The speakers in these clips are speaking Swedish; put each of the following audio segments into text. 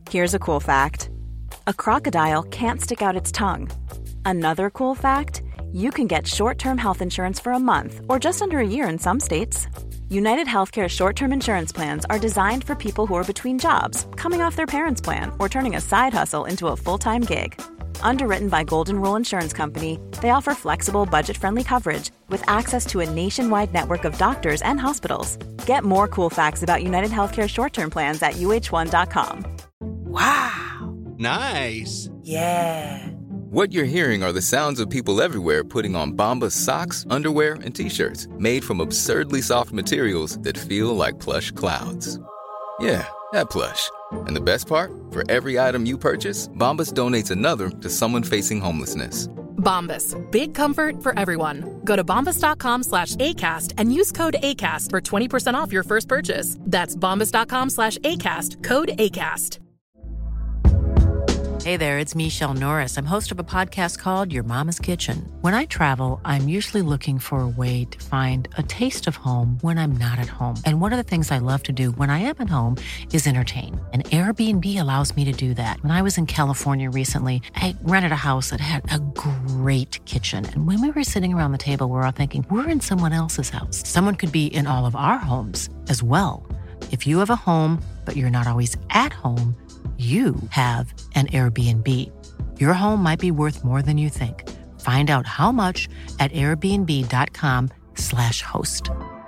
Here's a cool fact. A crocodile can't stick out its tongue. Another cool fact, you can get short-term health insurance for a month or just under a year in some states. United Healthcare short-term insurance plans are designed for people who are between jobs, coming off their parents' plan, or turning a side hustle into a full-time gig. Underwritten by Golden Rule Insurance Company, they offer flexible, budget-friendly coverage with access to a nationwide network of doctors and hospitals. Get more cool facts about United Healthcare short-term plans at uh1.com. Wow! Nice! Yeah! What you're hearing are the sounds of people everywhere putting on Bombas socks, underwear, and T-shirts made from absurdly soft materials that feel like plush clouds. Yeah, that plush. And the best part? For every item you purchase, Bombas donates another to someone facing homelessness. Bombas. Big comfort for everyone. Go to bombas.com/ACAST and use code ACAST for 20% off your first purchase. That's bombas.com/ACAST. Code ACAST. Hey there, it's Michelle Norris. I'm host of a podcast called Your Mama's Kitchen. When I travel, I'm usually looking for a way to find a taste of home when I'm not at home. And one of the things I love to do when I am at home is entertain. And Airbnb allows me to do that. When I was in California recently, I rented a house that had a great kitchen. And when we were sitting around the table, we were all thinking, we're in someone else's house. Someone could be in all of our homes as well. If you have a home, but you're not always at home, you have an Airbnb. Your home might be worth more than you think. Find out how much at airbnb.com/host.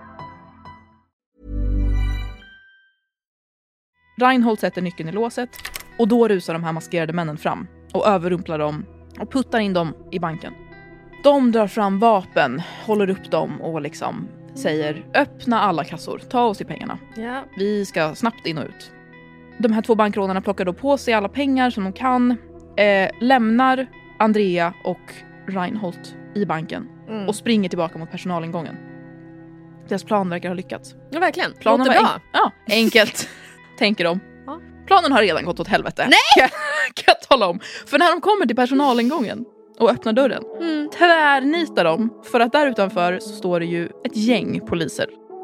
Reinhold sätter nyckeln i låset och då rusar de här maskerade männen fram och överrumplar dem och puttar in dem i banken. De drar fram vapen, håller upp dem och liksom säger öppna alla kassor, ta oss i pengarna. Ja. Vi ska snabbt in och ut. De här två bankrånarna plockar då på sig alla pengar som de kan, lämnar Andrea och Reinhold i banken och springer tillbaka mot personalingången. Deras plan verkar ha lyckats. Ja, verkligen. Planen låter var bra. Enkelt, tänker de. Ja. Planen har redan gått åt helvete. Nej! Kan jag tala om. För när de kommer till personalingången och öppnar dörren, tvärnitar de, för att där utanför så står det ju ett gäng poliser.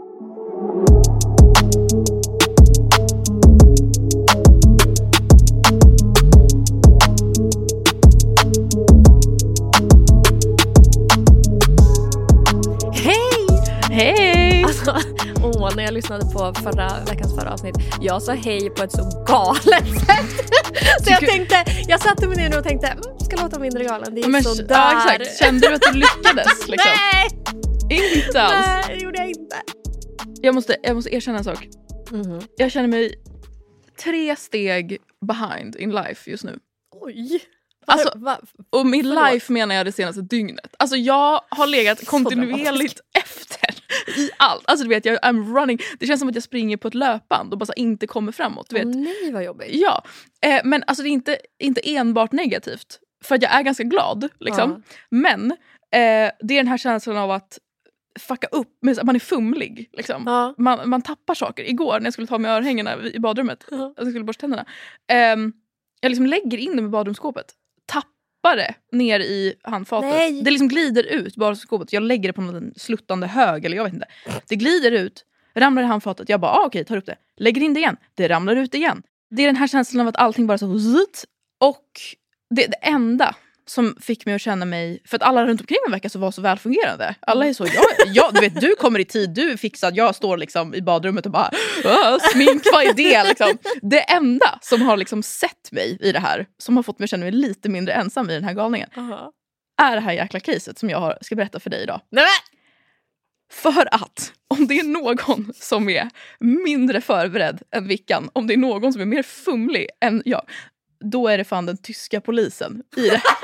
Hej! Alltså, när jag lyssnade på veckans förra avsnitt, jag sa hej på ett så galet sätt. Så jag satte mig ner och tänkte, ska låta mindre galen. Det är så där. Ja, exakt. Kände du att du lyckades? Liksom? Nej! Inte alls. Nej, det gjorde jag inte. Jag måste erkänna en sak. Jag känner mig 3 steg behind in life just nu. Oj. Alltså, och min life menar jag det senaste dygnet. Alltså jag har legat kontinuerligt efter i allt. Alltså du vet, I'm running. Det känns som att jag springer på ett löpband och bara så inte kommer framåt. Du vet. Nej, vad jobbigt. Ja, men alltså det är inte enbart negativt. För att jag är ganska glad, liksom. Ja. Men det är den här känslan av att fucka upp. Man är fumlig, liksom. Ja. Man tappar saker. Igår när jag skulle ta med örhängena i badrummet, jag skulle borsta tänderna. Jag liksom lägger in dem i badrumsskåpet. Tappar det ner i handfatet. Nej. Det liksom glider ut badrumsskåpet. Jag lägger det på någon sluttande hög, eller jag vet inte. Det glider ut, ramlar i handfatet. Jag bara, okej, tar upp det. Lägger in det igen. Det ramlar ut igen. Det är den här känslan av att allting bara så... Och det enda som fick mig att känna mig... För att alla runt omkring mig verkar så vara så välfungerande. Alla är så, du vet, du kommer i tid, du är fixad. Jag står liksom i badrummet och bara... smink, vad är det? Liksom. Det enda som har liksom sett mig i det här, som har fått mig att känna mig lite mindre ensam i den här galningen, är det här jäkla caset som jag ska berätta för dig idag. Nej! För att om det är någon som är mindre förberedd än Vickan, om det är någon som är mer fumlig än jag, då är det fan den tyska polisen i det här.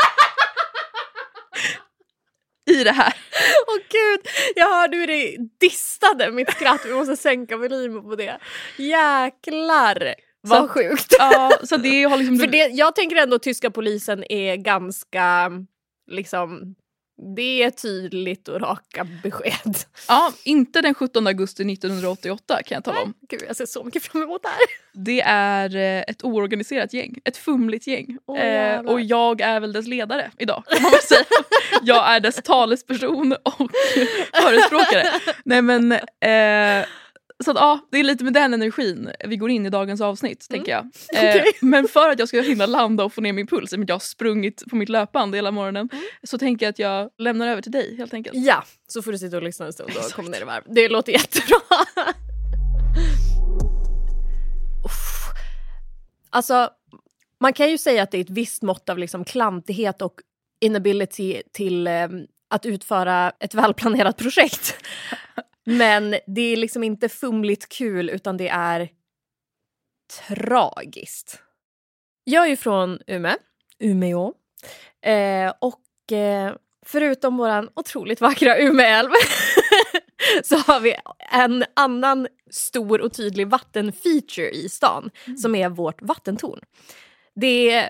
I det här. Åh gud, jag hörde hur det distade mitt skratt. Vi måste sänka volymen på det. Jäklar, vad sjukt. Ja, så det har liksom... För det, jag tänker ändå att tyska polisen är ganska, liksom... Det är tydligt och raka besked. Ja, inte den 17 augusti 1988 kan jag tala om. Gud, jag ser så mycket fram emot det här. Det är ett oorganiserat gäng. Ett fumligt gäng. Och jag är väl dess ledare idag, kan man väl säga. Jag är dess talesperson och förespråkare. Nej men, Så att, ja, det är lite med den energin vi går in i dagens avsnitt, tänker jag. Okay. Men för att jag ska hinna landa och få ner min puls, jag har sprungit på mitt löpband hela morgonen, så tänker jag att jag lämnar över till dig helt enkelt. Ja, så får du sitta och lyssna en stund och komma ner i varv. Det låter jättebra. Alltså, man kan ju säga att det är ett visst mått av liksom klantighet och inability till att utföra ett välplanerat projekt. Men det är liksom inte fumligt kul, utan det är tragiskt. Jag är ju från Umeå. Och förutom våran otroligt vackra Umeälv så har vi en annan stor och tydlig vattenfeature i stan som är vårt vattentorn. Det är...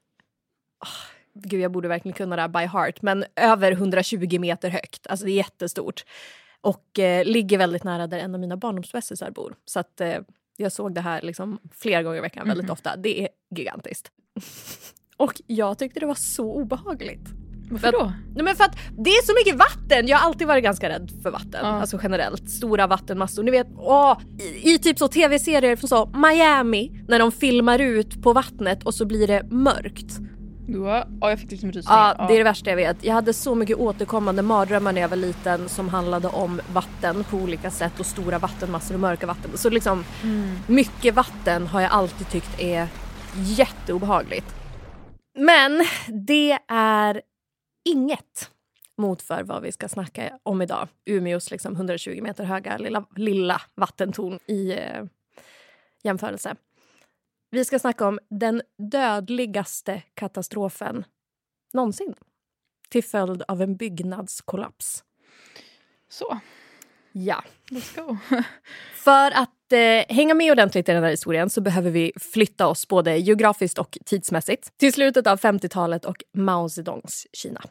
Gud, jag borde verkligen kunna det här by heart, men över 120 meter högt. Alltså det är jättestort. Och ligger väldigt nära där en av mina barndomsbästisar bor. Så att jag såg det här liksom flera gånger i veckan väldigt ofta. Det är gigantiskt. Och jag tyckte det var så obehagligt. Varför då? Men för att det är så mycket vatten. Jag har alltid varit ganska rädd för vatten. Alltså generellt. Stora vattenmassor. Ni vet, i typ så tv-serier från så Miami. När de filmar ut på vattnet och så blir det mörkt. Ja, jag fick liksom rysning. Ja, det är det värsta jag vet. Jag hade så mycket återkommande mardrömmar när jag var liten som handlade om vatten på olika sätt och stora vattenmassor och mörka vatten. Så liksom mycket vatten har jag alltid tyckt är jätteobehagligt. Men det är inget mot för vad vi ska snacka om idag. Umeås liksom 120 meter höga lilla vattentorn i jämförelse. Vi ska snacka om den dödligaste katastrofen någonsin till följd av en byggnadskollaps. Så. Ja. Let's go. För att hänga med ordentligt i den här historien så behöver vi flytta oss både geografiskt och tidsmässigt till slutet av 50-talet och Mao Zedongs Kina.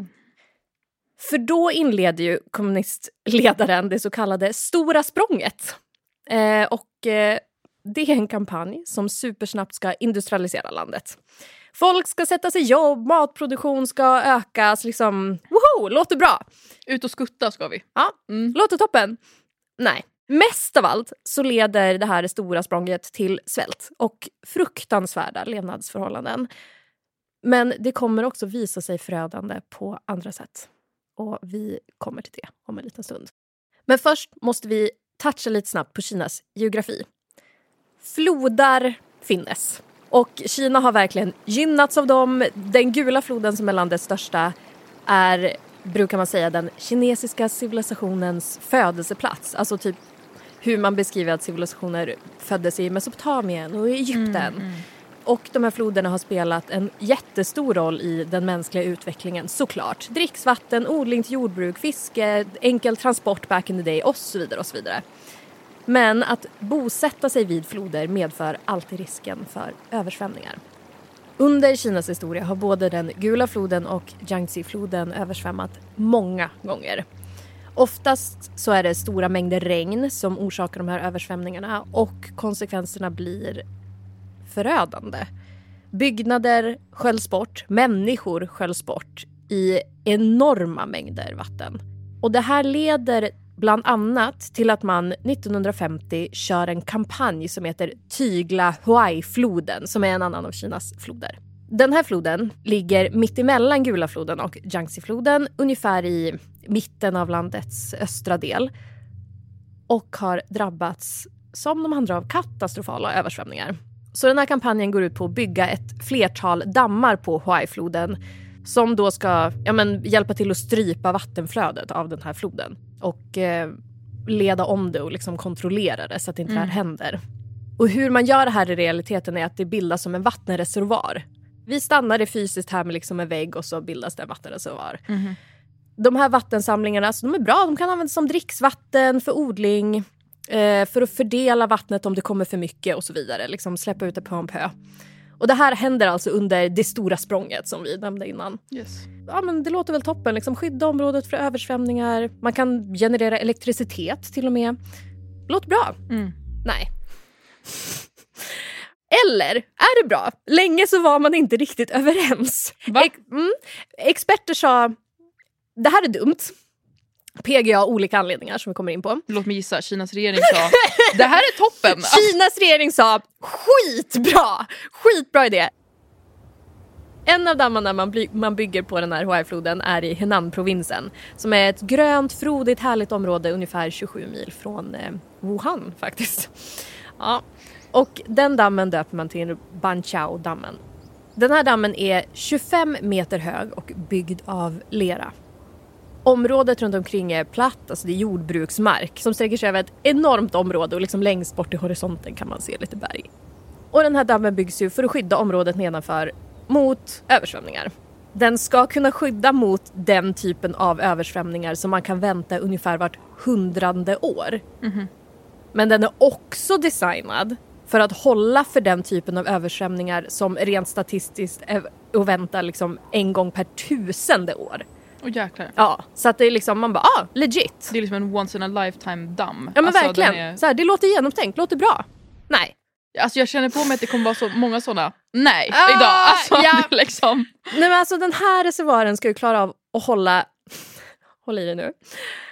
För då inleder ju kommunistledaren det så kallade Stora språnget. Det är en kampanj som supersnabbt ska industrialisera landet. Folk ska sätta sig jobb, matproduktion ska ökas, liksom, woho, låter bra. Ut och skutta ska vi. Ja, låter toppen. Nej, mest av allt så leder det här stora språnget till svält och fruktansvärda levnadsförhållanden. Men det kommer också visa sig förödande på andra sätt. Och vi kommer till det om en liten stund. Men först måste vi toucha lite snabbt på Kinas geografi. Flodar finnes. Och Kina har verkligen gynnats av dem. Den gula floden som är landets största är, brukar man säga, den kinesiska civilisationens födelseplats. Alltså typ hur man beskriver att civilisationer föddes i Mesopotamien och i Egypten. Och de här floderna har spelat en jättestor roll i den mänskliga utvecklingen, såklart. Dricksvatten, odling till jordbruk, fiske, enkel transport back in the day och så vidare och så vidare. Men att bosätta sig vid floder medför alltid risken för översvämningar. Under Kinas historia har både den gula floden och Yangtze-floden översvämmat många gånger. Oftast så är det stora mängder regn som orsakar de här översvämningarna och konsekvenserna blir förödande. Byggnader sköljs bort, människor sköljs bort i enorma mängder vatten. Och det här leder bland annat till att man 1950 kör en kampanj som heter Tygla Huai-floden, som är en annan av Kinas floder. Den här floden ligger mitt emellan Gula floden och Yangtze-floden, ungefär i mitten av landets östra del. Och har drabbats, som de andra, av katastrofala översvämningar. Så den här kampanjen går ut på att bygga ett flertal dammar på Huai-floden som då ska hjälpa till att strypa vattenflödet av den här floden. Och leda om det och liksom kontrollera det så att inte det här händer. Och hur man gör det här i realiteten är att det bildas som en vattenreservoar. Vi stannar det fysiskt här med liksom en vägg och så bildas det en vattenreservoar. De här vattensamlingarna, så de är bra. De kan användas som dricksvatten, för odling, för att fördela vattnet om det kommer för mycket och så vidare. Liksom släppa ut det på en pö. Och det här händer alltså under det stora språnget som vi nämnde innan. Yes. Ja, men det låter väl toppen. Liksom skydda området för översvämningar. Man kan generera elektricitet till och med. Låter bra. Nej. Eller är det bra? Länge så var man inte riktigt överens. Va? Experter sa, det här är dumt. PGA olika anledningar som vi kommer in på. Låt mig gissa, Kinas regering sa det här är toppen. Kinas regering sa skitbra idé. En av dammarna man bygger på den här Huai-floden är i Henan-provinsen, som är ett grönt, frodigt, härligt område ungefär 27 mil från Wuhan faktiskt. Ja. Och den dammen döper man till Banqiao-dammen. Den här dammen är 25 meter hög och byggd av lera. Området runt omkring är platt, alltså det är jordbruksmark som sträcker sig över ett enormt område och liksom längst bort i horisonten kan man se lite berg. Och den här dammen byggs ju för att skydda området nedanför mot översvämningar. Den ska kunna skydda mot den typen av översvämningar som man kan vänta ungefär vart 100:e år. Mm-hmm. Men den är också designad för att hålla för den typen av översvämningar som rent statistiskt är att vänta liksom en gång per 1000:e år. Jäklar. Ja, så att det är liksom, man bara, legit. Det är liksom en once in a lifetime damm. Ja men alltså, verkligen, så här, det låter genomtänkt, låter bra. Nej. Alltså jag känner på mig att det kommer vara så många sådana. Nej, idag. Alltså, ja. Det liksom. Nej men alltså den här reservoaren ska ju klara av att hålla i det nu.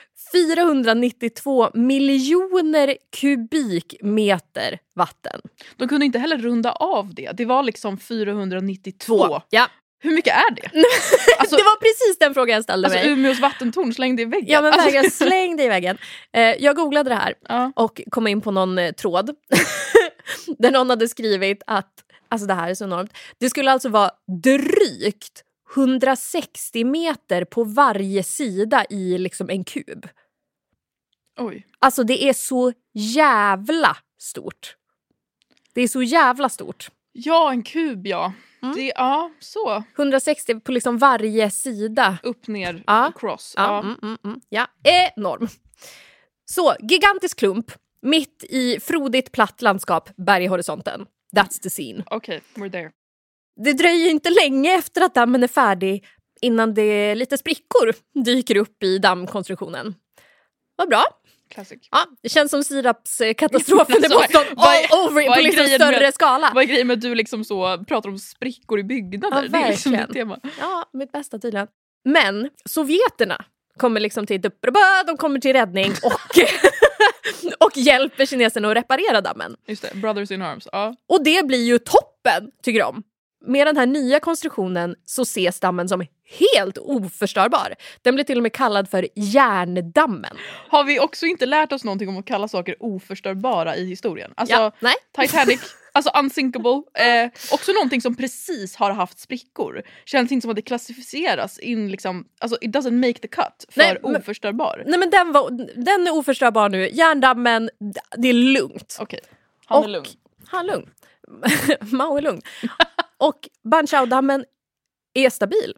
492 miljoner kubikmeter vatten. De kunde inte heller runda av det. Det var liksom 492. Ja. Hur mycket är det? Alltså, det var precis den frågan jag ställde mig. Umeås vattentorn slängde i väggen. Ja men verkligen slängde i väggen. Jag googlade det här och kom in på någon tråd. Där någon hade skrivit att, alltså det här är så enormt. Det skulle alltså vara drygt 160 meter på varje sida i liksom en kub. Oj. Alltså det är så jävla stort. Det är så jävla stort. Ja, en kub, ja. Det, så. 160 på liksom varje sida. Upp, ner, cross. Ja, enorm. Så, gigantisk klump. Mitt i frodigt platt landskap, berg i horisonten. That's the scene. Okej, we're there. Det dröjer inte länge efter att dammen är färdig innan det lite sprickor dyker upp i dammkonstruktionen. Vad bra. Classic. Ja, det känns som sirapskatastrofen i Boston all over på liksom större skala. Vad är grejen med att du liksom så pratar om sprickor i byggnader? Ja, det är liksom ett tema. Ja, mitt bästa tydligen. Men sovjeterna kommer liksom till de kommer till räddning och hjälper kineserna att reparera dammen. Just det, brothers in arms. Ja. Och det blir ju toppen, tycker de. Med den här nya konstruktionen så ses dammen som helt oförstörbar. Den blir till och med kallad för järndammen. Har vi också inte lärt oss någonting om att kalla saker oförstörbara i historien? Alltså, nej. Titanic, alltså unsinkable. Också någonting som precis har haft sprickor. Känns inte som att det klassificeras in liksom, alltså it doesn't make the cut för oförstörbar. Nej men den är oförstörbar nu. Järndammen, det är lugnt. Okej, han är lugn. Han är lugn. Mao är lugn. Och Banqiao-dammen är stabil.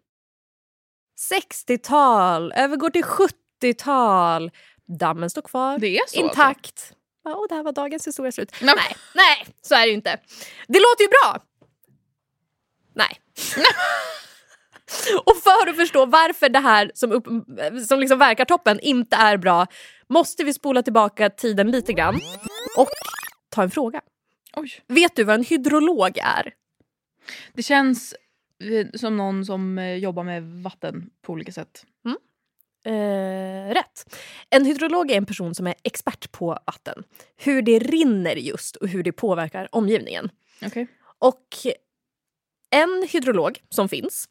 60-tal, övergår till 70-tal. Dammen står kvar. Det är så intakt. Alltså. Och det här var dagens historia slut. Nej, så är det ju inte. Det låter ju bra. Nej. Och för att förstå varför det här som liksom verkar toppen inte är bra måste vi spola tillbaka tiden lite grann och ta en fråga. Oj. Vet du vad en hydrolog är? Det känns som någon som jobbar med vatten på olika sätt. Rätt. En hydrolog är en person som är expert på vatten. Hur det rinner just och hur det påverkar omgivningen. Okay. Och en hydrolog som finns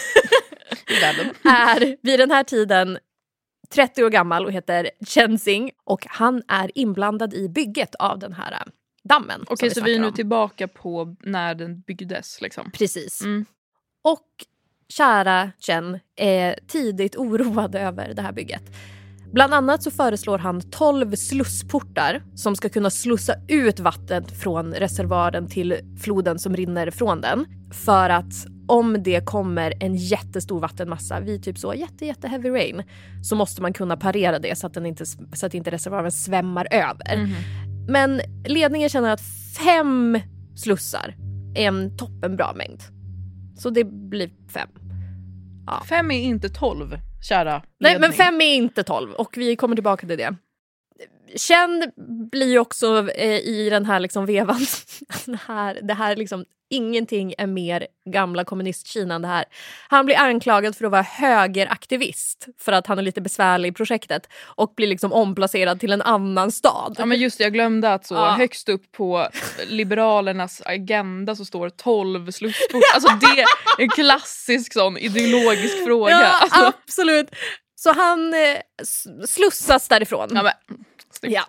är vid den här tiden 30 år gammal och heter Chen Xing. Och han är inblandad i bygget av den här dammen. Okej, så vi är nu tillbaka på när den byggdes liksom. Precis. Och kära Chen är tidigt oroad över det här bygget. Bland annat så föreslår han 12 slussportar som ska kunna slussa ut vattnet från reservoaren till floden som rinner från den. För att om det kommer en jättestor vattenmassa vid typ så jätte heavy rain så måste man kunna parera det så att inte reservoaren svämmar över. Men ledningen känner att 5 slussar är en toppenbra mängd. Så det blir 5. Ja. 5 är inte 12, kära ledning. Nej, men 5 är inte 12 och vi kommer tillbaka till det. Chen blir ju också i den här liksom vevan. det här liksom, ingenting är mer gamla kommunistkina än det här. Han blir anklagad för att vara högeraktivist för att han är lite besvärlig i projektet och blir liksom omplacerad till en annan stad. Ja, men just det, jag glömde att högst upp på Liberalernas agenda så står 12 slussport. Alltså det är en klassisk sån ideologisk fråga. Ja, alltså. Absolut. Så han slussas därifrån. Ja, men, ja.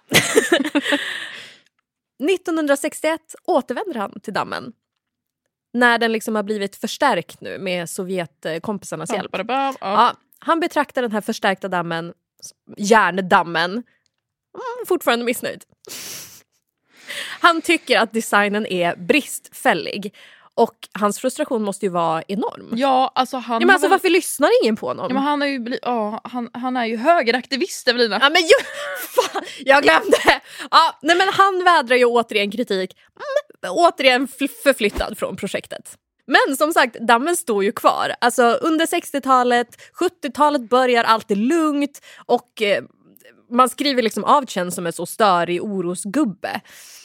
1961 återvänder han till dammen. När den liksom har blivit förstärkt nu med Sovjetkompisarnas hjälp. Ja, han betraktar den här förstärkta dammen, järndammen, fortfarande missnöjd. Han tycker att designen är bristfällig. Och hans frustration måste ju vara enorm. Ja, alltså han... Ja, men alltså, varför lyssnar ingen på honom? Ja, men han är ju han är ju högeraktivist, Evelina. Ja, men fan, jag glömde. Ja, nej, men han vädrar ju återigen kritik. Återigen förflyttad från projektet. Men som sagt, dammen står ju kvar. Alltså under 60-talet, 70-talet börjar allt är lugnt. Och man skriver liksom av Chen som är så störig orosgubbe.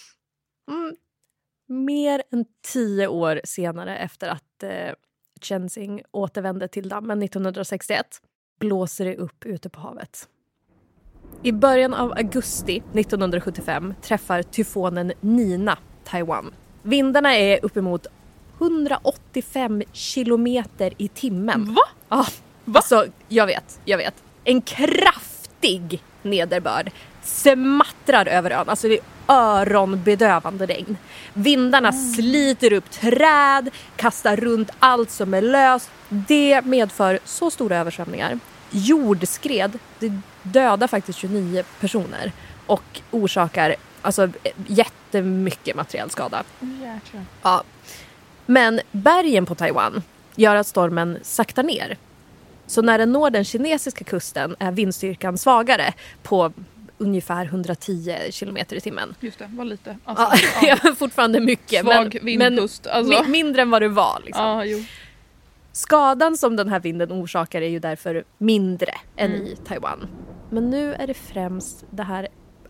Mer än 10 år senare efter att Chensing återvände till dammen 1961 blåser det upp ute på havet. I början av augusti 1975 träffar tyfonen Nina Taiwan. Vindarna är uppemot 185 kilometer i timmen. Va? Ja, alltså, jag vet. En kraftig nederbörd smattrar över ön. Alltså det är öronbedövande regn. Vindarna sliter upp träd, kastar runt allt som är löst. Det medför så stora översvämningar. Jordskred, det dödar faktiskt 29 personer och orsakar alltså jättemycket materiell skada. Ja. Men bergen på Taiwan gör att stormen saktar ner. Så när den når den kinesiska kusten är vindstyrkan svagare på ungefär 110 kilometer i timmen. Just det, var lite. Alltså, ja, fortfarande mycket. Svag vindpust. Alltså. Mindre än vad det var. Liksom. Ja, jo. Skadan som den här vinden orsakar är ju därför mindre än i Taiwan. Men nu är det främst det här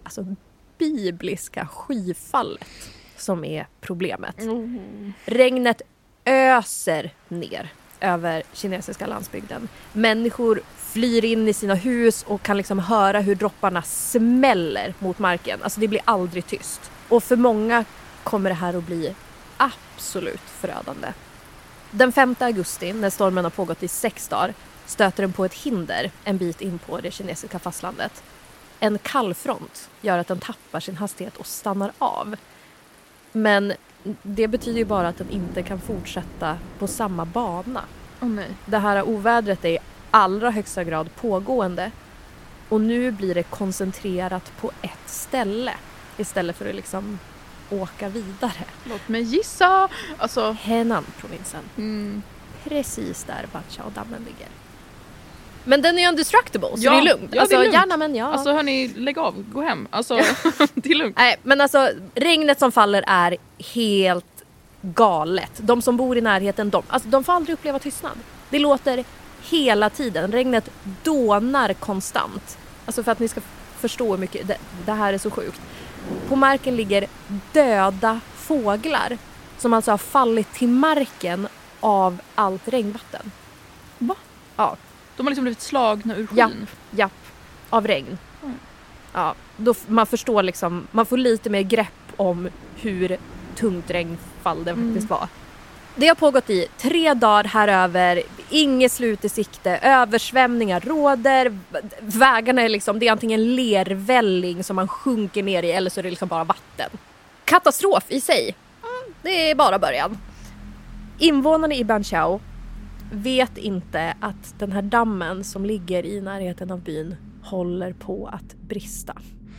bibliska skyfallet som är problemet. Regnet öser ner över kinesiska landsbygden. Människor flyr in i sina hus och kan liksom höra hur dropparna smäller mot marken. Alltså det blir aldrig tyst. Och för många kommer det här att bli absolut förödande. Den 5 augusti, när stormen har pågått i 6 dagar, stöter den på ett hinder en bit in på det kinesiska fastlandet. En kallfront gör att den tappar sin hastighet och stannar av. Men det betyder ju bara att den inte kan fortsätta på samma bana. Nej. Det här ovädret är i allra högsta grad pågående. Och nu blir det koncentrerat på ett ställe istället för att liksom åka vidare. Låt mig gissa. Alltså... Henan-provinsen. Precis där Bachao-dammen ligger. Men den är undestructible, så det är lugnt. Ja, alltså, det är lugnt. Gärna, men ja. Alltså hörni, lägg av, gå hem. Alltså, det är lugnt. Nej, men alltså regnet som faller är helt galet. De som bor i närheten, de får aldrig uppleva tystnad. Det låter hela tiden. Regnet dånar konstant. Alltså för att ni ska förstå hur mycket det här är så sjukt. På marken ligger döda fåglar som alltså har fallit till marken av allt regnvatten. Va? Ja. De har liksom blivit slagna ur skyn. Japp, av regn. Ja, då man förstår liksom, man får lite mer grepp om hur tungt regnfall det faktiskt var. Det har pågått i 3 dagar här över, inget slut i sikte, översvämningar råder, vägarna är liksom, det är antingen lervälling som man sjunker ner i eller så är det liksom bara vatten. Katastrof i sig, det är bara början. Invånarna i Banqiao vet inte att den här dammen som ligger i närheten av byn håller på att brista.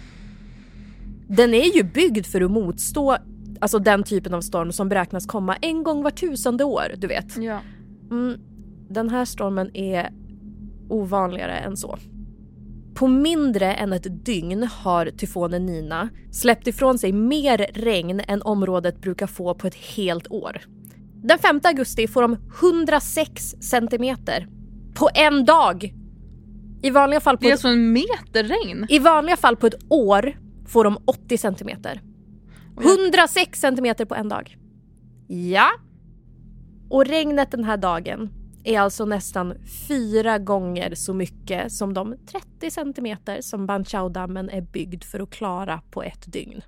Den är ju byggd för att motstå alltså den typen av storm som beräknas komma en gång var 1000:e år, du vet. Ja. Den här stormen är ovanligare än så. På mindre än ett dygn har tyfonen Nina släppt ifrån sig mer regn än området brukar få på ett helt år. Den 5 augusti får de 106 centimeter på en dag I vanliga fall på det är alltså en meter regn. I vanliga fall på ett år får de 80 centimeter. 106 centimeter på en dag. Ja. Och regnet den här dagen är alltså nästan 4 gånger så mycket som de 30 centimeter som Ban Chao-dammen är byggd för att klara på ett dygn.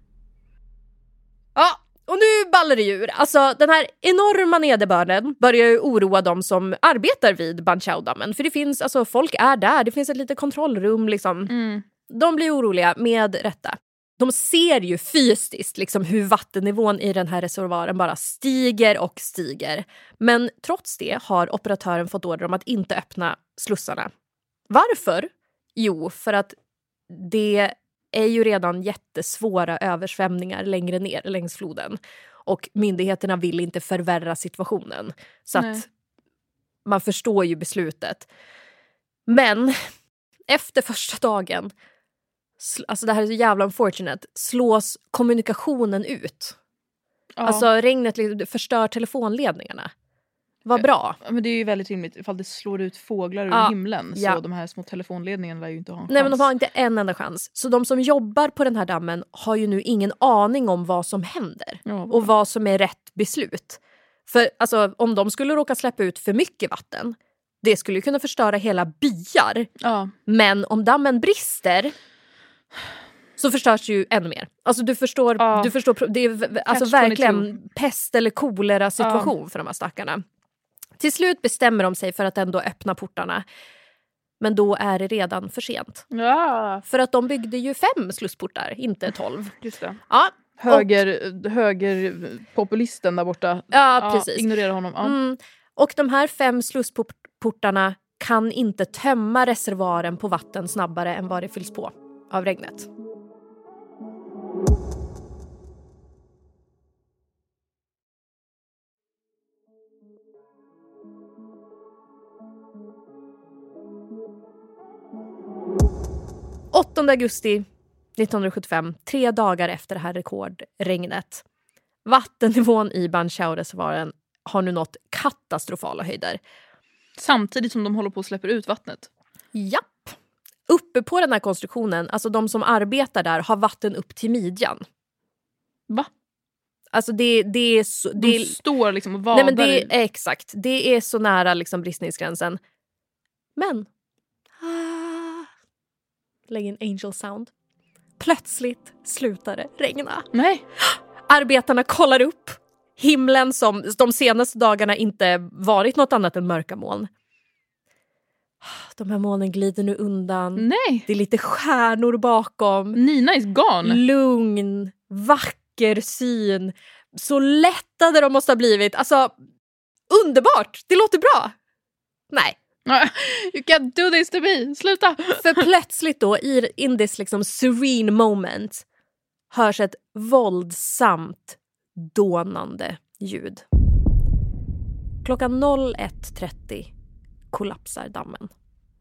Ja, och nu ballar det ur. Alltså den här enorma nederbörden börjar ju oroa de som arbetar vid Ban Chao-dammen. För det finns, alltså folk är där, det finns ett litet kontrollrum liksom. De blir oroliga med rätta. De ser ju fysiskt liksom hur vattennivån i den här reservoaren bara stiger och stiger. Men trots det har operatören fått order om att inte öppna slussarna. Varför? Jo, för att det är ju redan jättesvåra översvämningar längre ner längs floden. Och myndigheterna vill inte förvärra situationen. Så att man förstår ju beslutet. Men efter första dagen, alltså det här är så jävla unfortunate, slås kommunikationen ut. Ja. Alltså regnet förstör telefonledningarna. Vad bra. Men det är ju väldigt rimligt ifall det slår ut fåglar ur himlen. Så de här små telefonledningarna lär ju inte ha en chans. Nej, men de har inte en enda chans. Så de som jobbar på den här dammen har ju nu ingen aning om vad som händer. Och vad som är rätt beslut. För alltså, om de skulle råka släppa ut för mycket vatten, det skulle ju kunna förstöra hela byar. Ja. Men om dammen brister så förstörs ju ännu mer. Alltså du förstår det är alltså verkligen pest eller kolera situation för de här stackarna. Till slut bestämmer de sig för att ändå öppna portarna. Men då är det redan för sent. Ja. För att de byggde ju 5 slussportar, inte 12. Just det. Ja. Högerpopulisten där borta. Ja, precis. Ignorera honom. Ja. Och de här 5 slussportarna kan inte tömma reservoaren på vatten snabbare än vad det fylls på av regnet. Augusti 1975, 3 dagar efter det här rekordregnet. Vattennivån i Ban Chao-reservoaren har nu nått katastrofala höjder. Samtidigt som de håller på att släppa ut vattnet? Japp. Uppe på den här konstruktionen, alltså de som arbetar där har vatten upp till midjan. Va? Alltså det är så... De står liksom och vadar. Nej, men exakt. Det är så nära liksom bristningsgränsen. Men... Lägg in angel sound. Plötsligt slutar det regna. Nej. Arbetarna kollar upp. Himlen som de senaste dagarna inte varit något annat än mörka moln. De här molnen glider nu undan. Nej. Det är lite stjärnor bakom. Nina is gone. Lugn, vacker syn. Så lättade de måste ha blivit. Alltså, underbart. Det låter bra. Nej. You can't do this to me. Sluta. För plötsligt då, in this liksom serene moment, hörs ett våldsamt dånande ljud. Klockan 01:30 kollapsar dammen.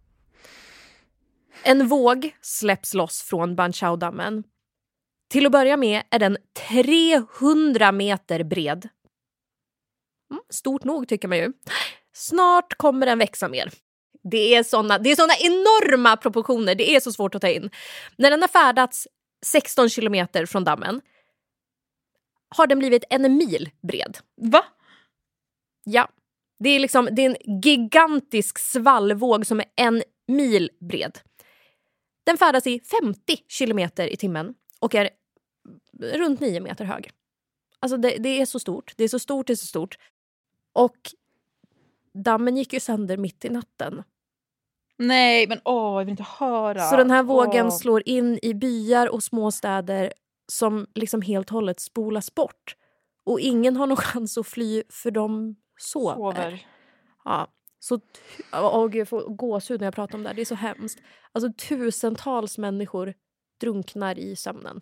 En våg släpps loss från Ban Chao-dammen. Till att börja med är den 300 meter bred. Stort nog tycker man ju. Snart kommer den växa mer. Det är såna enorma proportioner. Det är så svårt att ta in. När den har färdats 16 kilometer från dammen har den blivit 1 mil bred. Va? Ja. Det är en gigantisk svallvåg som är 1 mil bred. Den färdas i 50 kilometer i timmen och är runt 9 meter hög. Alltså det är så stort. Det är så stort, det är så stort. Och dammen gick ju sönder mitt i natten. Nej, men jag vill inte höra. Så den här vågen slår in i byar och småstäder som liksom helt hållet spolas bort. Och ingen har någon chans att fly för de sover. Ja, så jag får gåshud när jag pratar om det här. Det är så hemskt. Alltså tusentals människor drunknar i sömnen.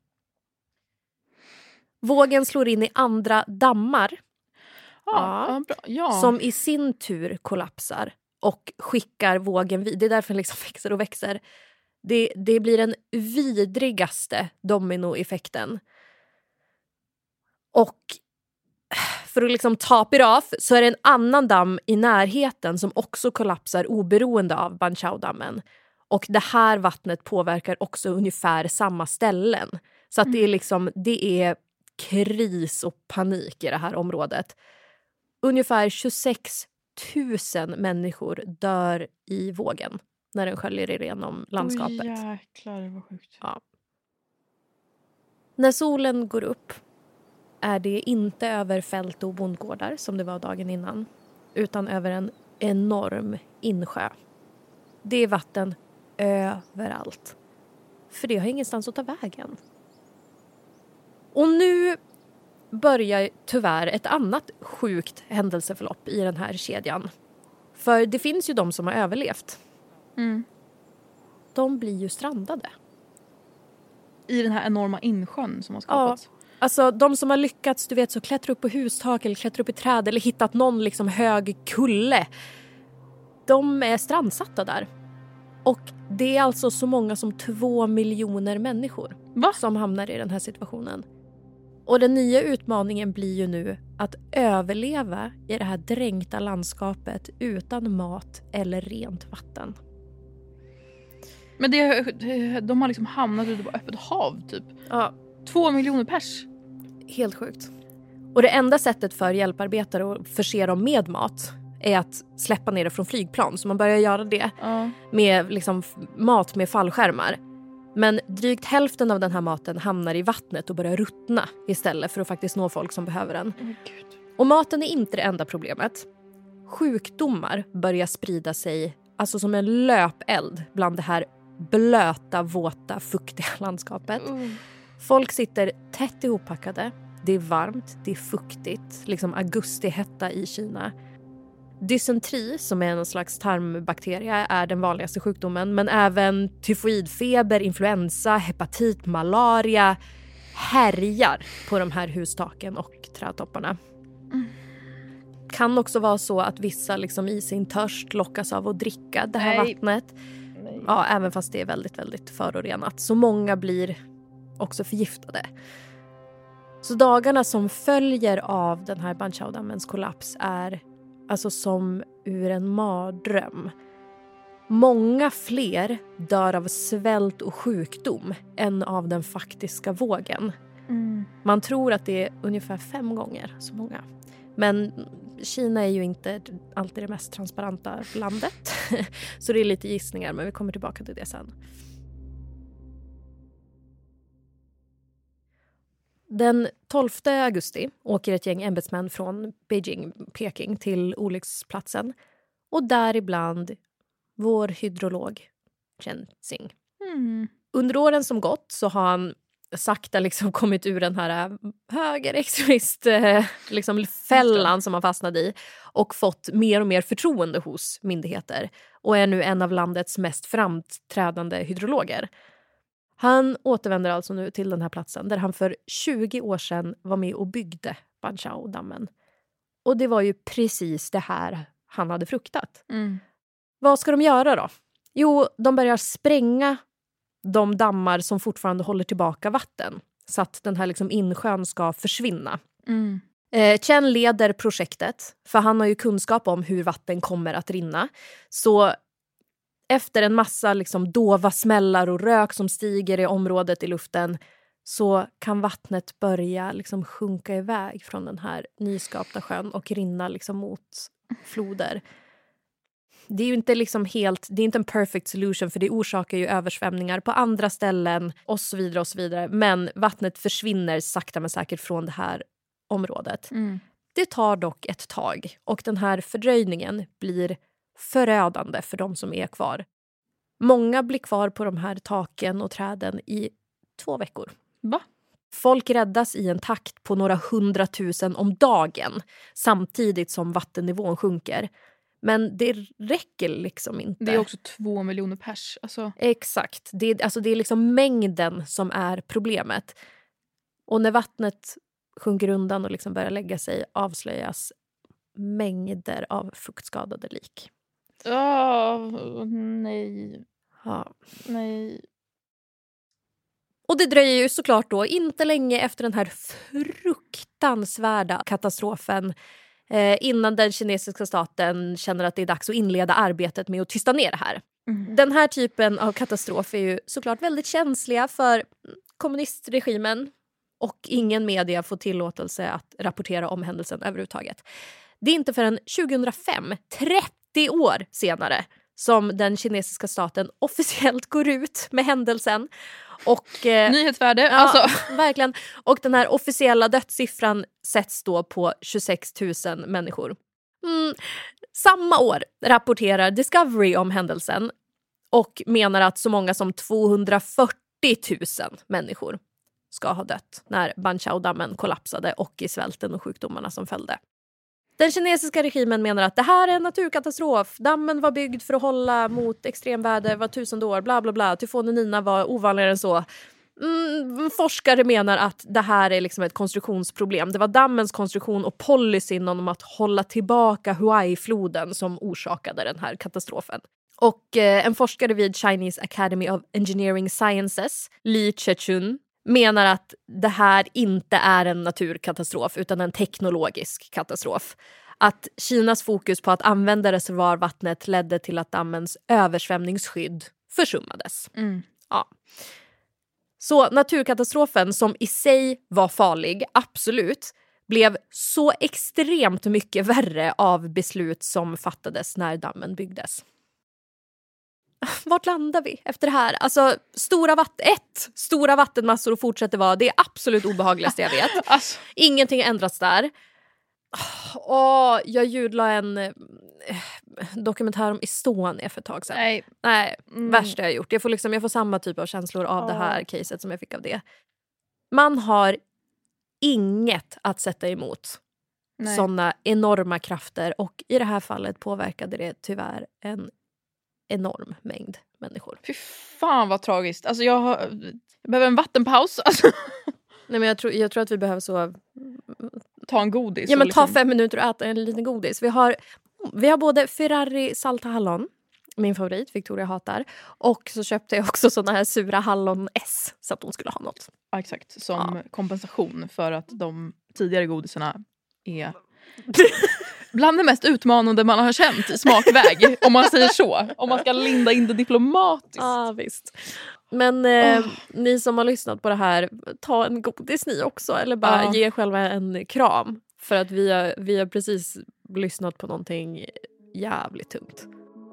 Vågen slår in i andra dammar. Som i sin tur kollapsar och skickar vågen vid. Det är därför den liksom växer och växer. Det blir den vidrigaste dominoeffekten. Och för att liksom top it off så är det en annan damm i närheten som också kollapsar oberoende av Ban Chao-dammen. Och det här vattnet påverkar också ungefär samma ställen. Så att det är kris och panik i det här området. Ungefär 26 000 människor dör i vågen när den sköljer igenom landskapet. Jäklar, vad sjukt. Ja. När solen går upp är det inte över fält och bondgårdar som det var dagen innan, utan över en enorm insjö. Det är vatten överallt. För det har ingenstans att ta vägen. Och nu börjar tyvärr ett annat sjukt händelseförlopp i den här kedjan. För det finns ju de som har överlevt. Mm. De blir ju strandade. I den här enorma insjön som har skapats. Ja, alltså de som har lyckats, du vet, så klättra upp på hustak eller klättra upp i träd eller hittat någon liksom hög kulle. De är strandsatta där. Och det är alltså så många som 2 miljoner människor som hamnar i den här situationen. Och den nya utmaningen blir ju nu att överleva i det här dränkta landskapet utan mat eller rent vatten. Men de har liksom hamnat ute på öppet hav typ. Ja. 2 miljoner pers. Helt sjukt. Och det enda sättet för hjälparbetare att förse dem med mat är att släppa ner det från flygplan. Så man börjar göra det med liksom mat med fallskärmar. Men drygt hälften av den här maten hamnar i vattnet och börjar ruttna istället för att faktiskt nå folk som behöver den. Gud. Och maten är inte det enda problemet. Sjukdomar börjar sprida sig alltså som en löpeld bland det här blöta, våta, fuktiga landskapet. Folk sitter tätt ihoppackade. Det är varmt, det är fuktigt. Liksom augustihetta i Kina. Dysenteri, som är en slags tarmbakterie, är den vanligaste sjukdomen. Men även tyfoidfeber, influensa, hepatit, malaria härjar på de här hustaken och trädtopparna. Kan också vara så att vissa liksom i sin törst lockas av att dricka det här vattnet. Ja, även fast det är väldigt, väldigt förorenat. Så många blir också förgiftade. Så dagarna som följer av den här Banqiao-dammens kollaps är alltså som ur en mardröm. Många fler dör av svält och sjukdom än av den faktiska vågen. Man tror att det är ungefär 5 gånger så många. Men Kina är ju inte alltid det mest transparenta landet. Så det är lite gissningar, men vi kommer tillbaka till det sen. Den 12 augusti åker ett gäng ämbetsmän från Peking till olycksplatsen. Och däribland vår hydrolog Chen Xing. Under åren som gått så har han sakta liksom kommit ur den här högerextremist liksom fällan som han fastnade i och fått mer och mer förtroende hos myndigheter och är nu en av landets mest framträdande hydrologer. Han återvänder alltså nu till den här platsen där han för 20 år sedan var med och byggde Banqiao-dammen. Och det var ju precis det här han hade fruktat. Vad ska de göra då? Jo, de börjar spränga de dammar som fortfarande håller tillbaka vatten. Så att den här liksom insjön ska försvinna. Chen leder projektet. För han har ju kunskap om hur vatten kommer att rinna. Så efter en massa liksom dova smällar och rök som stiger i området i luften. Så kan vattnet börja liksom sjunka iväg från den här nyskapta sjön. Och rinna liksom mot floder. Det är ju inte liksom det är inte en perfect solution för det orsakar ju översvämningar på andra ställen och så vidare och så vidare. Men vattnet försvinner sakta men säkert från det här området. Det tar dock ett tag och den här fördröjningen blir förödande för de som är kvar. Många blir kvar på de här taken och träden i 2 veckor. Va? Folk räddas i en takt på några 100 000 om dagen samtidigt som vattennivån sjunker. Men det räcker liksom inte. Det är också 2 miljoner pers. Alltså. Exakt. Det är liksom mängden som är problemet. Och när vattnet sjunker undan och liksom börjar lägga sig avslöjas mängder av fuktskadade lik. Nej. Ja. Nej. Och det dröjer ju såklart då inte länge efter den här fruktansvärda katastrofen innan den kinesiska staten känner att det är dags att inleda arbetet med att tysta ner det här. Den här typen av katastrof är ju såklart väldigt känsliga för kommunistregimen och ingen media får tillåtelse att rapportera om händelsen överhuvudtaget. Det är inte förrän 2005, 30 år senare, som den kinesiska staten officiellt går ut med händelsen. Och, nyhetsvärde. Ja, alltså. Verkligen. Och den här officiella dödssiffran sätts då på 26 000 människor. Samma år rapporterar Discovery om händelsen och menar att så många som 240 000 människor ska ha dött när Banqiao-dammen kollapsade och i svälten och sjukdomarna som följde. Den kinesiska regimen menar att det här är en naturkatastrof. Dammen var byggd för att hålla mot extremväder var 1000 år, bla bla bla. Tyfonen Nina var ovanligare än så. Forskare menar att det här är liksom ett konstruktionsproblem. Det var dammens konstruktion och policyn om att hålla tillbaka Huai-floden som orsakade den här katastrofen. Och en forskare vid Chinese Academy of Engineering Sciences, Li Chechun, menar att det här inte är en naturkatastrof utan en teknologisk katastrof. Att Kinas fokus på att använda reservoarvattnet ledde till att dammens översvämningsskydd försummades. Ja. Så naturkatastrofen, som i sig var farlig, absolut, blev så extremt mycket värre av beslut som fattades när dammen byggdes. Vart landar vi efter det här? Alltså, stora vattenmassor och fortsätter vara det absolut obehagligaste jag vet. Alltså. Ingenting har ändrats där. Jag ljudlade en dokumentär om Estonia för ett tag sedan. Nej, värsta jag har gjort. Jag får samma typ av känslor av det här caset som jag fick av det. Man har inget att sätta emot sådana enorma krafter, och i det här fallet påverkade det tyvärr en enorm mängd människor. Fy fan vad tragiskt. Alltså jag behöver en vattenpaus. Alltså. Nej, men jag tror att vi behöver så ta en godis. Ja, men ta 5 minuter och äta en liten godis. Vi har både Ferrari salta hallon, min favorit, Victoria hatar, och så köpte jag också såna här sura hallon S så att hon skulle ha något. Ja, exakt. Som kompensation för att de tidigare godisarna är bland det mest utmanande man har känt i smakväg, om man säger så. Om man ska linda in det diplomatiskt. Ja, visst. Men ni som har lyssnat på det här, ta en godis ni också. Eller bara ge själva en kram. För att vi har precis lyssnat på någonting jävligt tungt.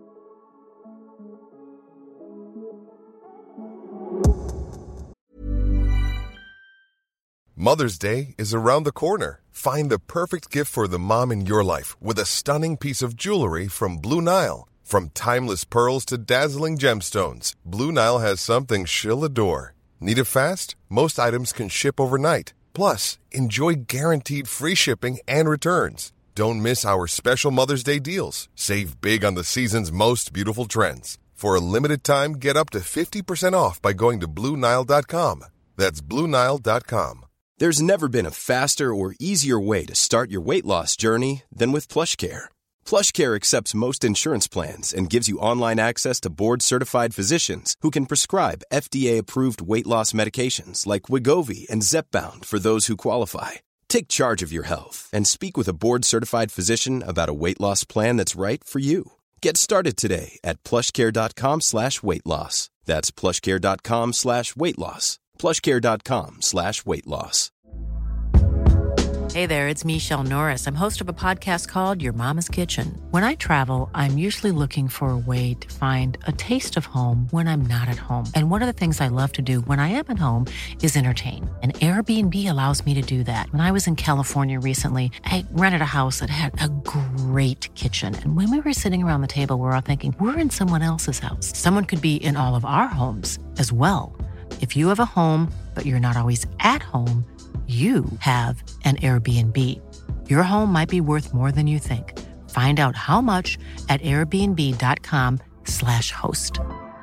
Mother's Day is around the corner. Find the perfect gift for the mom in your life with a stunning piece of jewelry from Blue Nile. From timeless pearls to dazzling gemstones, Blue Nile has something she'll adore. Need it fast? Most items can ship overnight. Plus, enjoy guaranteed free shipping and returns. Don't miss our special Mother's Day deals. Save big on the season's most beautiful trends. For a limited time, get up to 50% off by going to BlueNile.com. That's BlueNile.com. There's never been a faster or easier way to start your weight loss journey than with PlushCare. PlushCare accepts most insurance plans and gives you online access to board-certified physicians who can prescribe FDA-approved weight loss medications like Wegovy and Zepbound for those who qualify. Take charge of your health and speak with a board-certified physician about a weight loss plan that's right for you. Get started today at plushcare.com/weightloss. That's plushcare.com/weightloss. plushcare.com/weightloss. Hey there, it's Michelle Norris. I'm host of a podcast called Your Mama's Kitchen. When I travel, I'm usually looking for a way to find a taste of home when I'm not at home. And one of the things I love to do when I am at home is entertain. And Airbnb allows me to do that. When I was in California recently, I rented a house that had a great kitchen. And when we were sitting around the table, we were all thinking, we're in someone else's house. Someone could be in all of our homes as well. If you have a home, but you're not always at home, you have an Airbnb. Your home might be worth more than you think. Find out how much at airbnb.com/host.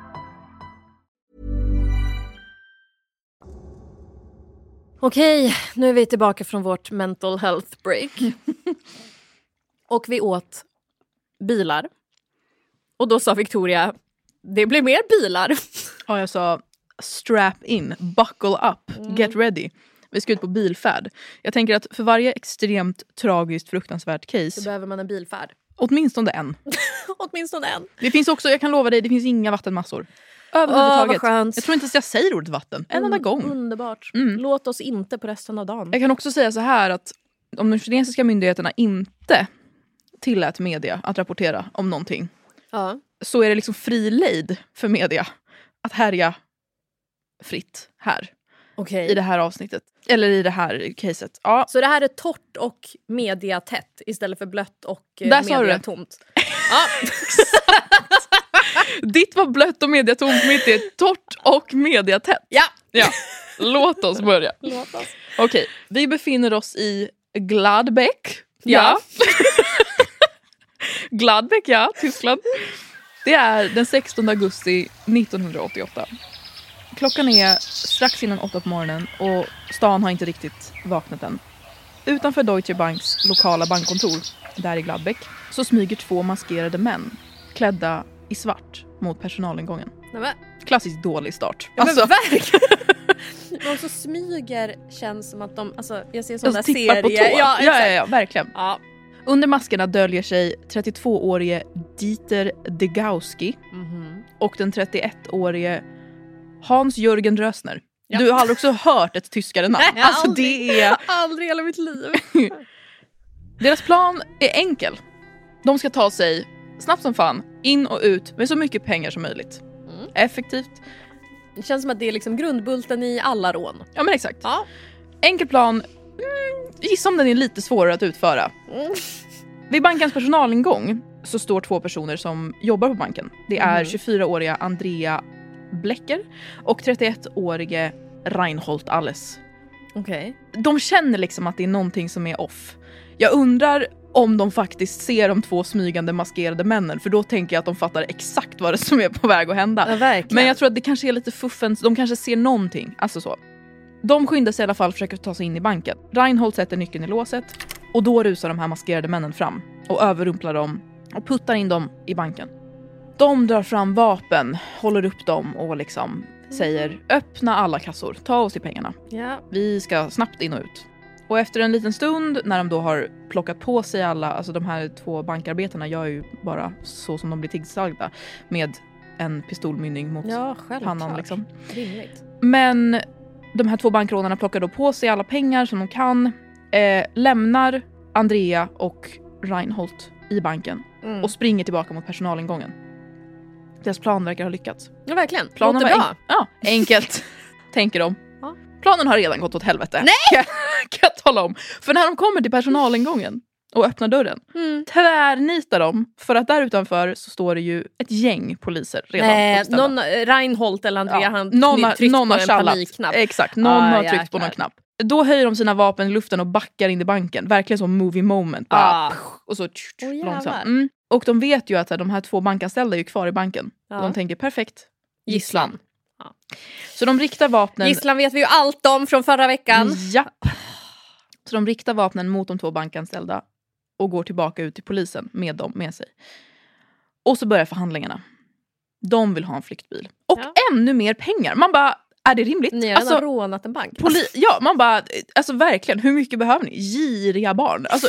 Okej, nu är vi tillbaka från vårt mental health break. Och vi åt bilar. Och då sa Victoria, det blir mer bilar. Ja, jag sa strap in, buckle up, get ready. Vi ska ut på bilfärd. Jag tänker att för varje extremt tragiskt, fruktansvärt case så behöver man en bilfärd. Åtminstone en. Åtminstone en. Det finns också, jag kan lova dig, det finns inga vattenmassor. Överhuvudtaget. Vad skönt. Jag tror inte ens jag säger ordet vatten. En enda gång. Underbart. Låt oss inte på resten av dagen. Jag kan också säga så här att om de kinesiska myndigheterna inte tillät media att rapportera om någonting, så är det liksom fri lejd för media att härja fritt här. I det här avsnittet. Eller i det här caset. Ja. Så det här är torrt och mediatätt istället för blött och mediatomt. Ja. Ditt var blött och mediatomt, mitt är torrt och mediatätt. Ja. Låt oss börja. Okej, vi befinner oss i Gladbeck. Ja. Gladbeck, ja, Tyskland. Det är den 16 augusti 1988. Klockan är strax innan 8 på morgonen och stan har inte riktigt vaknat än. Utanför Deutsche Banks lokala bankkontor, där i Gladbeck, så smyger 2 maskerade män klädda i svart mot personalingången. Klassiskt dålig start. Ja, alltså. Men verkligen. De som smyger känns som att de... Alltså, jag ser sådana serier. På tå. Ja, verkligen. Ja. Under maskerna döljer sig 32-årige Dieter Degowski och den 31-årige Hans-Jürgen Rösner. Ja. Du har aldrig också hört ett tyskare namn. Nej, alltså, aldrig. Aldrig i hela mitt liv. Deras plan är enkel. De ska ta sig snabbt som fan in och ut med så mycket pengar som möjligt. Effektivt. Det känns som att det är liksom grundbulten i alla rån. Ja, men exakt. Ja. Enkel plan. Gissa om den är lite svårare att utföra. Vid bankens personalingång så står 2 personer som jobbar på banken. Det är 24-åriga Andrea Blecker och 31-årige Reinhold Alles. Okej. De känner liksom att det är någonting som är off. Jag undrar om de faktiskt ser de 2 smygande maskerade männen, för då tänker jag att de fattar exakt vad det som är på väg att hända. Ja, verkligen. Men jag tror att det kanske är lite fuffens, de kanske ser någonting, alltså så. De skyndar sig i alla fall och försöker ta sig in i banken. Reinhold sätter nyckeln i låset och då rusar de här maskerade männen fram och överrumplar dem och puttar in dem i banken. De drar fram vapen, håller upp dem och liksom säger: öppna alla kassor, ta oss till pengarna. Ja. Vi ska snabbt in och ut. Och efter en liten stund när de då har plockat på sig alla, alltså de här 2 bankarbetarna gör ju bara så som de blir tillsagda med en pistolmynning mot pannan liksom. Rimligt. Men de här 2 bankrånarna plockar då på sig alla pengar som de kan, lämnar Andrea och Reinhold i banken och springer tillbaka mot personalingången. Deras plan verkar ha lyckats. Ja, verkligen. Planen var bra. Enkelt, tänker de. Ja. Planen har redan gått åt helvete. Nej! Kan jag tala om. För när de kommer till personalingången och öppnar dörren, tvärnitar de. För att där utanför så står det ju ett gäng poliser redan uppställda. Reinhold eller Andrea, han tryckt någon på har en panikknapp. Exakt, någon har tryckt på någon knapp. Då höjer de sina vapen i luften och backar in i banken. Verkligen som movie moment. Och så långsamt. Och de vet ju att de här 2 bankanställda är ju kvar i banken. Och de tänker, perfekt, gisslan. Ja. Så de riktar vapnen... Gisslan vet vi ju allt om från förra veckan. Japp. Så de riktar vapnen mot de 2 bankanställda och går tillbaka ut till polisen med dem med sig. Och så börjar förhandlingarna. De vill ha en flyktbil. Och ännu mer pengar. Man bara, är det rimligt? Ni har redan rånat en bank. Ja, man bara, alltså verkligen, hur mycket behöver ni? Giriga barn. Alltså,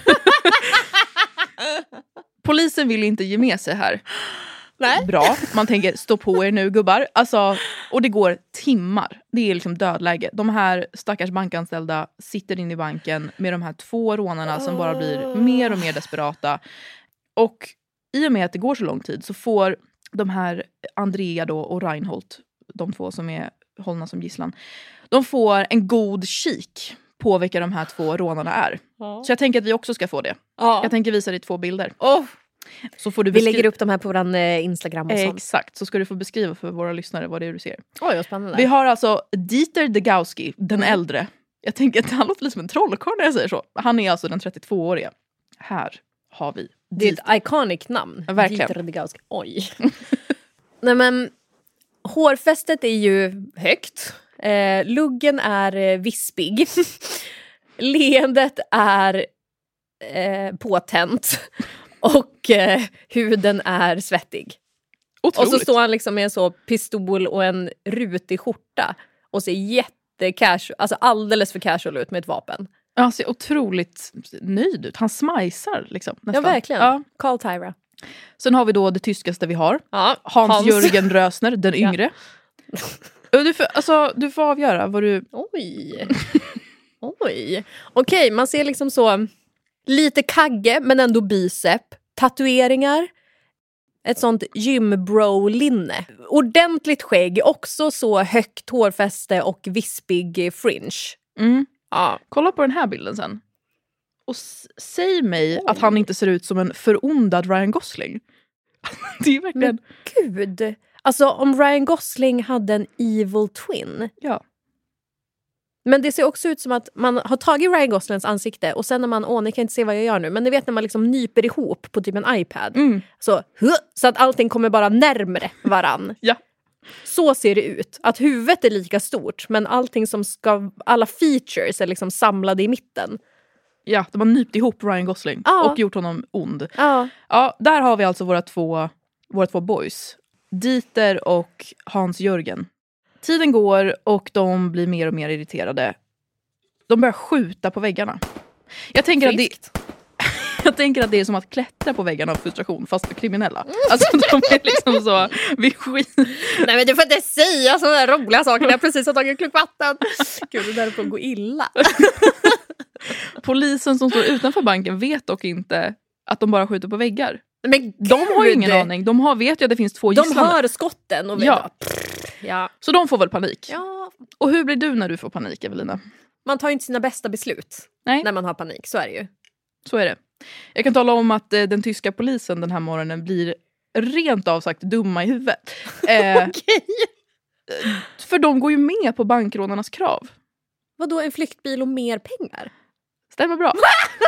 polisen vill inte ge med sig här. Nej. Bra, man tänker, stå på er nu gubbar. Alltså, och det går timmar. Det är liksom dödläge. De här stackars bankanställda sitter in i banken med de här 2 rånarna som bara blir mer och mer desperata. Och i och med att det går så lång tid så får de här Andrea då och Reinhold, de 2 som är hållna som gisslan, de får en god kik på vilka de här 2 rånarna är. Så jag tänker att vi också ska få det. Jag tänker visa dig 2 bilder. Så får du vi lägger upp de här på vår Instagram och sånt. Exakt, så ska du få beskriva för våra lyssnare vad det är du ser. Oj, vad spännande. Vi har alltså Dieter Degowski, den äldre. Jag tänker att han låter lite som en trollkarl när jag säger så. Han är alltså den 32-åriga. Här har vi. Det är ett iconic namn. Verkligen. Dieter Degowski. Oj. Nej, men hårfästet är ju högt. Luggen är vispig. Leendet är påtänt. Och huden är svettig. Otroligt. Och så står han liksom med en så pistol och en rutig skjorta. Och ser alltså alldeles för casual ut med ett vapen. Han ser otroligt nöjd ut. Han smajsar liksom. Nästan. Ja, verkligen. Ja. Carl Tyra. Sen har vi då det tyskaste vi har. Ja, Hans-Jörgen Rösner, den yngre. Du får avgöra vad du... Oj. Okej, man ser liksom så lite kagge men ändå bicep. Tatueringar. Ett sånt gymbro-linne. Ordentligt skägg. Också så högt hårfäste och vispig fringe. Ja. Kolla på den här bilden sen. Och säg mig att han inte ser ut som en förondad Ryan Gosling. Det är verkligen... Men gud. Alltså om Ryan Gosling hade en evil twin. Ja. Men det ser också ut som att man har tagit Ryan Goslings ansikte och sen när man, ni kan inte se vad jag gör nu, men ni vet när man liksom nyper ihop på typ en iPad. Så att allting kommer bara närmare varann. Ja. Så ser det ut. Att huvudet är lika stort, men allting som alla features är liksom samlade i mitten. Ja, de har nypt ihop Ryan Gosling och gjort honom ond. Ja, där har vi alltså våra två boys. Dieter och Hans-Jörgen. Tiden går och de blir mer och mer irriterade. De börjar skjuta på väggarna. Jag tänker att det är som att klättra på väggarna av frustration fast för kriminella. Alltså de är liksom så Nej men du får inte säga sådana roliga saker när jag precis har tagit en klunk vatten. Gud, det där är på att gå illa. Polisen som står utanför banken vet dock inte att de bara skjuter på väggar. Men de har ju ingen aning. De vet ju att det finns 2 gisslan. De hör skotten och vet ja. Så de får väl panik. Ja. Och hur blir du när du får panik, Evelina? Man tar ju inte sina bästa beslut när man har panik, så är det ju. Så är det. Jag kan tala om att den tyska polisen den här morgonen blir rent av sagt dumma i huvudet. Okej. För de går ju med på bankrånarnas krav. Vadå, en flyktbil och mer pengar? Stämmer bra.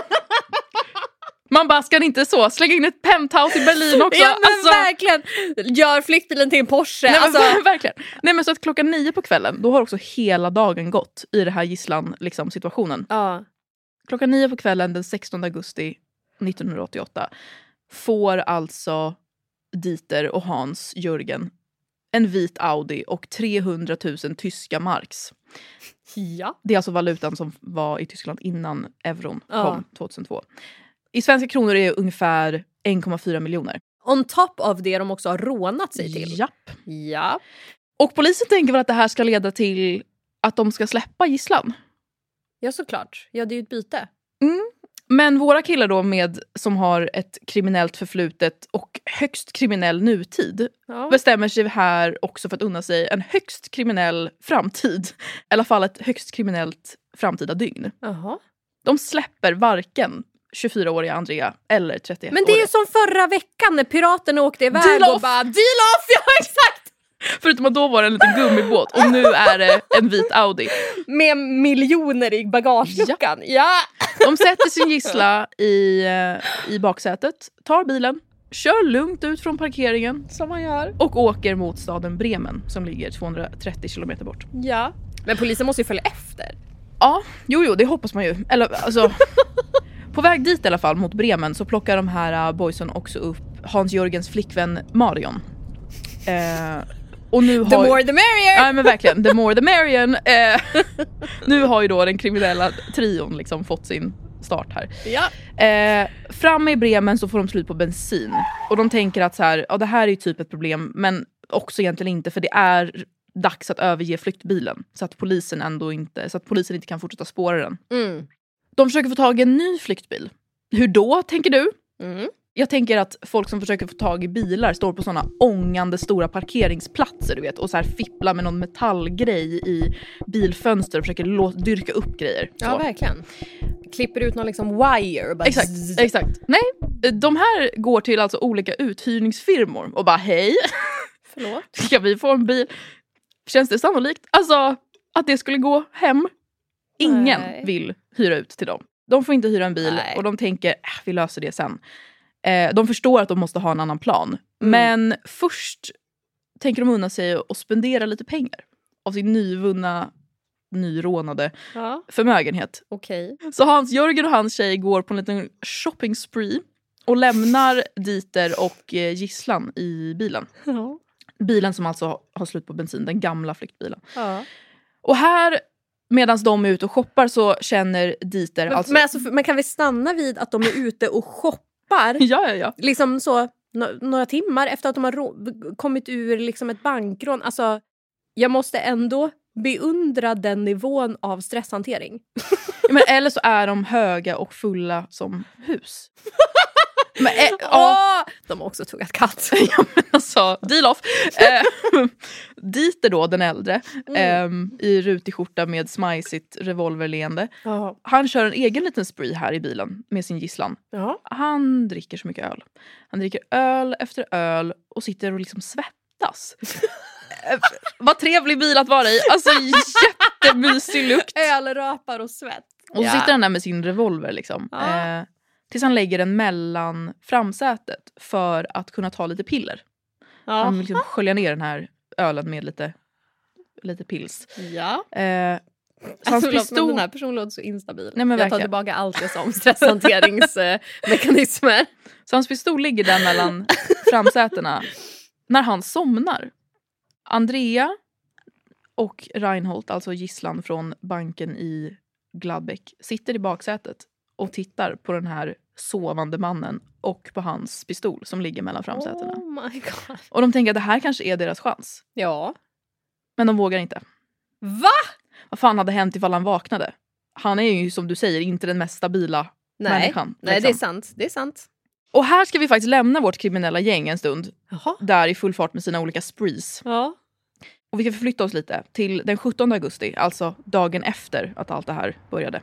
Man bara, ska inte så slänga in ett penthouse i Berlin också? Ja men verkligen. Gör flyktbilen till en Porsche. Nej, men, verkligen. Nej men så att 9:00 på kvällen, då har också hela dagen gått i det här gisslan liksom, situationen. 9:00 på kvällen den 16 augusti 1988 får alltså Dieter och Hans-Jörgen en vit Audi och 300 000 tyska marks. Ja. Det är alltså valutan som var i Tyskland innan euron kom 2002. I svenska kronor är det ungefär 1,4 miljoner. On top of det de också har rånat sig till. Japp. Ja. Och polisen tänker väl att det här ska leda till att de ska släppa gisslan. Ja, såklart. Ja, det är ju ett byte. Men våra killar då som har ett kriminellt förflutet och högst kriminell nutid bestämmer sig här också för att unna sig en högst kriminell framtid. I alla fall ett högst kriminellt framtida dygn. De släpper varken 24-åriga Andrea eller 31-åriga. Men det är ju som förra veckan när piraterna åkte iväg och bara deal off, ja exakt! Förutom att då var det en liten gummibåt och nu är det en vit Audi. Med miljoner i bagageluckan. Ja. De sätter sin gissla i baksätet, tar bilen, kör lugnt ut från parkeringen som man gör och åker mot staden Bremen som ligger 230 kilometer bort. Ja. Men polisen måste ju följa efter. Ja, jo, det hoppas man ju. Eller alltså på väg dit i alla fall mot Bremen så plockar de här boysen också upp Hans-Jörgens flickvän Marion. Och nu the more the merrier! Ja men verkligen, the more the merrier. Nu har ju då den kriminella trion liksom fått sin start här. Ja. Framme i Bremen så får de slut på bensin. Och de tänker att så här, det här är ju typ ett problem. Men också egentligen inte, för det är dags att överge flyktbilen. Så att polisen inte kan fortsätta spåra den. De försöker få tag i en ny flyktbil. Hur då, tänker du? Jag tänker att folk som försöker få tag i bilar står på såna ångande stora parkeringsplatser, du vet, och så här fipplar med någon metallgrej i bilfönster och försöker dyrka upp grejer. Så. Ja, verkligen. Klipper ut någon liksom wire. Bara exakt. Nej, de här går till alltså olika uthyrningsfirmor och bara hej. Förlåt. Ska vi få en bil? Känns det sannolikt? Alltså att det skulle gå hem? Ingen vill hyra ut till dem. De får inte hyra en bil och de tänker vi löser det sen. De förstår att de måste ha en annan plan. Men först tänker de unna sig och spendera lite pengar av sin nyrånade förmögenhet. Okej. Så Hans-Jörgen och hans tjej går på en liten shopping spree och lämnar Dieter och gisslan i bilen. Bilen som alltså har slut på bensin, den gamla flyktbilen. Och här Medan de är ute och shoppar så känner Dieter... Men kan vi stanna vid att de är ute och shoppar? Ja. Liksom så några timmar efter att de har kommit ur liksom ett bankrån. Alltså, jag måste ändå beundra den nivån av stresshantering. Men eller så är de höga och fulla som hus. Men, de har också tuggat katt. Ja, men alltså, deal off. Dieter då, den äldre, i rutig skjorta med smajsigt revolverleende. Han kör en egen liten spree här i bilen med sin gisslan. Han dricker så mycket öl. Han dricker öl efter öl och sitter och liksom svettas. Vad trevlig bil att vara i. Alltså jättemysig lukt. Ölrapar och svett. Och så sitter han där med sin revolver liksom. Tills han lägger den mellan framsätet för att kunna ta lite piller. Han vill liksom skölja ner den här ölen med lite pils. Ja. Så hans pistol... Den här personen låter så instabil. Nej, men jag tar tillbaka allt jag sa om stresshanteringsmekanismer. Så hans pistol ligger där mellan framsätena när han somnar. Andrea och Reinhold, alltså gisslan från banken i Gladbeck, sitter i baksätet och tittar på den här sovande mannen och på hans pistol som ligger mellan framsätena. Oh my God. Och de tänker att det här kanske är deras chans. Ja. Men de vågar inte. Va? Vad fan hade hänt ifall han vaknade? Han är ju, som du säger, inte den mest stabila människan. Nej, liksom. Det är sant. Och här ska vi faktiskt lämna vårt kriminella gäng en stund. Jaha. Där i full fart med sina olika sprees. Ja. Och vi ska förflytta oss lite till den 17 augusti, alltså dagen efter att allt det här började.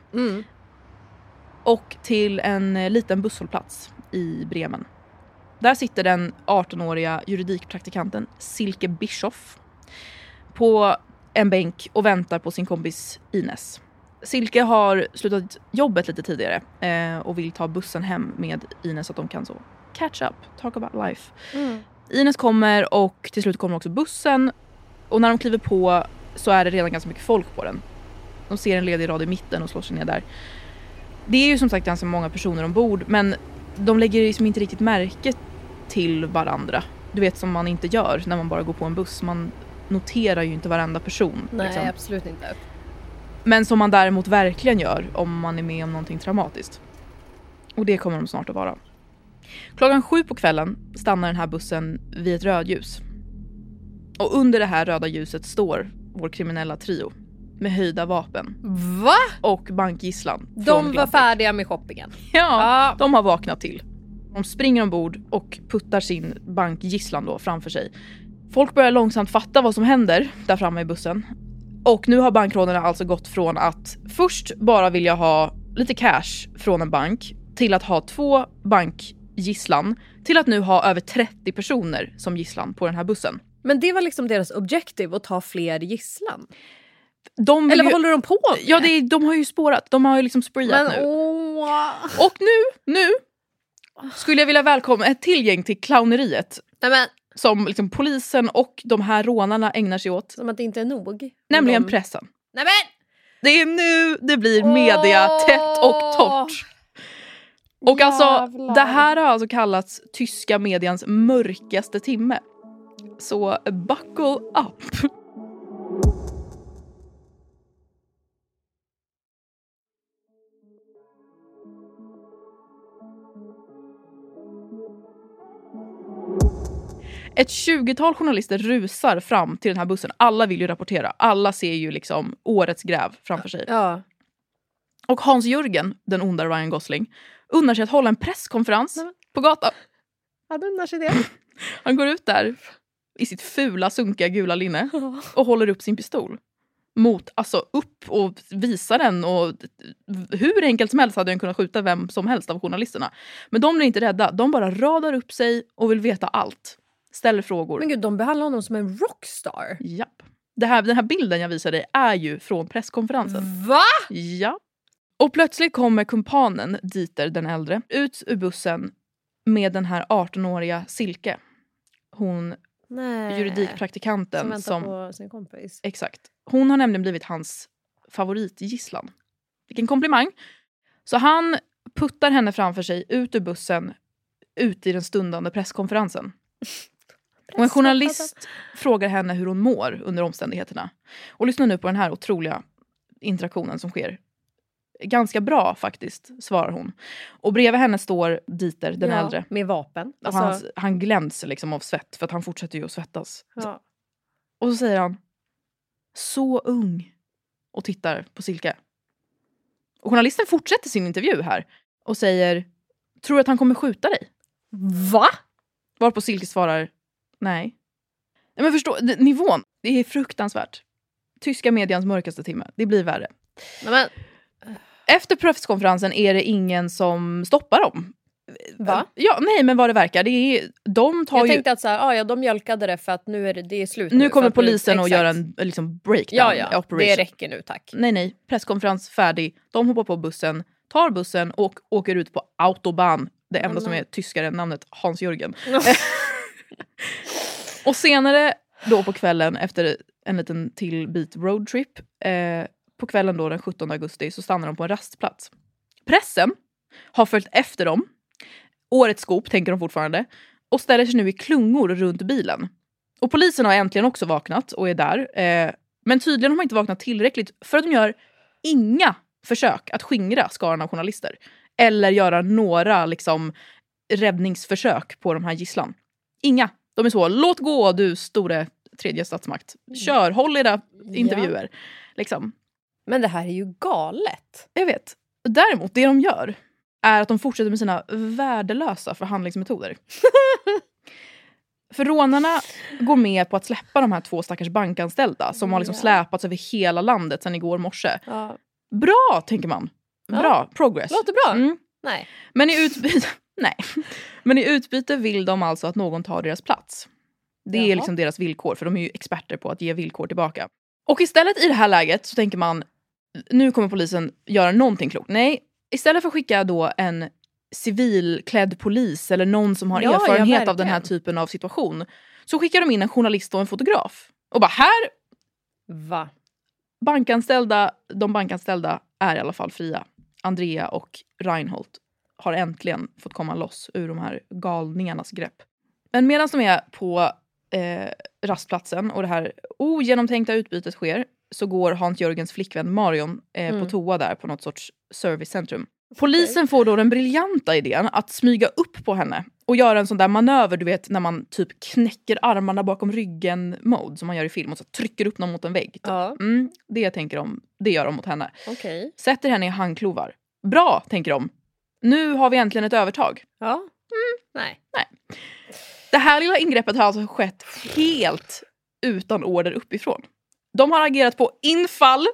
Och till en liten busshållplats i Bremen. Där sitter den 18-åriga juridikpraktikanten Silke Bischoff på en bänk och väntar på sin kompis Ines. Silke har slutat jobbet lite tidigare och vill ta bussen hem med Ines så att de kan så catch up, talk about life. Ines kommer och till slut kommer också bussen. Och när de kliver på så är det redan ganska mycket folk på den. De ser en ledig rad i mitten och slår sig ner där. Det är ju som sagt ganska många personer ombord, men de lägger liksom inte riktigt märke till varandra. Du vet, som man inte gör när man bara går på en buss. Man noterar ju inte varenda person. Nej, liksom. absolut inte. Men som man däremot verkligen gör om man är med om någonting traumatiskt. Och det kommer de snart att vara. 7:00 på kvällen stannar den här bussen vid ett rödljus. Och under det här röda ljuset står vår kriminella trio med höjda vapen. Va? Och bankgisslan. De var färdiga med shoppingen. Ja, de har vaknat till. De springer ombord och puttar sin bankgisslan då framför sig. Folk börjar långsamt fatta vad som händer där framme i bussen. Och nu har bankrånarna alltså gått från att först bara vilja ha lite cash från en bank till att ha 2 bankgisslan till att nu ha över 30 personer som gisslan på den här bussen. Men det var liksom deras objektiv, att ta fler gisslan. Eller vad håller de på med? Ja, de har ju spårat. De har ju liksom spreeat nu. Och nu skulle jag vilja välkomna ett till gäng till clowneriet. Nämen. Som liksom polisen och de här rånarna ägnar sig åt. Som att det inte är nog. Nämligen pressen. Nämen. Det är nu det blir media tätt och torrt. Och alltså, det här har alltså kallats tyska medians mörkaste timme. Så buckle up. Ett 20-tal journalister rusar fram till den här bussen. Alla vill ju rapportera. Alla ser ju liksom årets gräv framför sig. Ja. Och Hans-Jürgen, den onda Ryan Gosling, unnar sig att hålla en presskonferens på gatan. Han unnar sig det. Han går ut där i sitt fula, sunkiga gula linne och håller upp sin pistol. Upp och visar den. Och hur enkelt som helst hade den kunnat skjuta vem som helst av journalisterna. Men de är inte rädda. De bara radar upp sig och vill veta allt. Ställer frågor. Men gud, de behandlar honom som en rockstar. Japp. Den här bilden jag visar dig är ju från presskonferensen. Va? Ja. Och plötsligt kommer kumpanen Dieter, den äldre, ut ur bussen med den här 18-åriga Silke. Hon, juridikpraktikanten. Som väntar på sin kompis. Exakt. Hon har nämligen blivit hans favoritgisslan. Vilken komplimang. Så han puttar henne framför sig ut ur bussen, ut i den stundande presskonferensen. Och en journalist frågar henne hur hon mår under omständigheterna. Och lyssna nu på den här otroliga interaktionen som sker. Ganska bra faktiskt, svarar hon. Och bredvid henne står Dieter, den äldre. Med vapen. Alltså... Han glänser liksom av svett för att han fortsätter ju att svettas. Ja. Och så säger han, så ung, och tittar på Silke. Och journalisten fortsätter sin intervju här och säger, tror du att han kommer skjuta dig? Va? Varpå Silke svarar, nej. Men förstå, nivån, det är fruktansvärt. Tyska medians mörkaste timme, det blir värre. Men... Efter presskonferensen är det ingen som stoppar dem. Va? Ja, nej, men vad det verkar. De tar jag tänkte att så här, de mjölkade det för att nu är det är slut. Nu kommer polisen och gör en liksom breakdown operation. Det räcker nu, tack. Nej, presskonferens färdig. De hoppar på bussen, tar bussen och åker ut på Autobahn. Det enda som är tyskare än namnet Hans-Jörgen. Och senare då på kvällen, efter en liten till bit roadtrip, på kvällen då den 17 augusti så stannar de på en rastplats. Pressen har följt efter dem. Årets skop tänker de fortfarande. Och ställer sig nu i klungor runt bilen. Och polisen har äntligen också vaknat och är där. Men tydligen har de inte vaknat tillräckligt för att de gör inga försök att skingra skaran av journalister. Eller göra några liksom räddningsförsök på de här gisslan. Inga. De är så, låt gå du store tredje statsmakt. Kör, håll era intervjuer. Liksom. Men det här är ju galet. Jag vet. Däremot, det de gör är att de fortsätter med sina värdelösa förhandlingsmetoder. För rånarna går med på att släppa de här 2 stackars bankanställda som har liksom släpats över hela landet sedan igår morse. Ja. Bra, tänker man. Bra, progress. Låter bra. Nej. Men i utbyte vill de alltså att någon tar deras plats. Det är liksom deras villkor, för de är ju experter på att ge villkor tillbaka. Och istället i det här läget så tänker man, nu kommer polisen göra någonting klokt. Nej, istället för att skicka då en civilklädd polis eller någon som har erfarenhet av den här typen av situation, så skickar de in en journalist och en fotograf. Och bara här... Va? De bankanställda är i alla fall fria. Andrea och Reinhold har äntligen fått komma loss ur de här galningarnas grepp. Men medan de är på rastplatsen och det här ogenomtänkta utbytet sker, så går Hans-Jörgens flickvän Marion på toa där på något sorts servicecentrum. Polisen får då den briljanta idén att smyga upp på henne och göra en sån där manöver, du vet, när man typ knäcker armarna bakom ryggen mode som man gör i film och så trycker upp någon mot en vägg. Typ. Ja. Det tänker de, det gör de mot henne. Okay. Sätter henne i handklovar. Bra, tänker de. Nu har vi äntligen ett övertag. Ja. Nej. Det här lilla ingreppet har alltså skett helt utan order uppifrån. De har agerat på infall.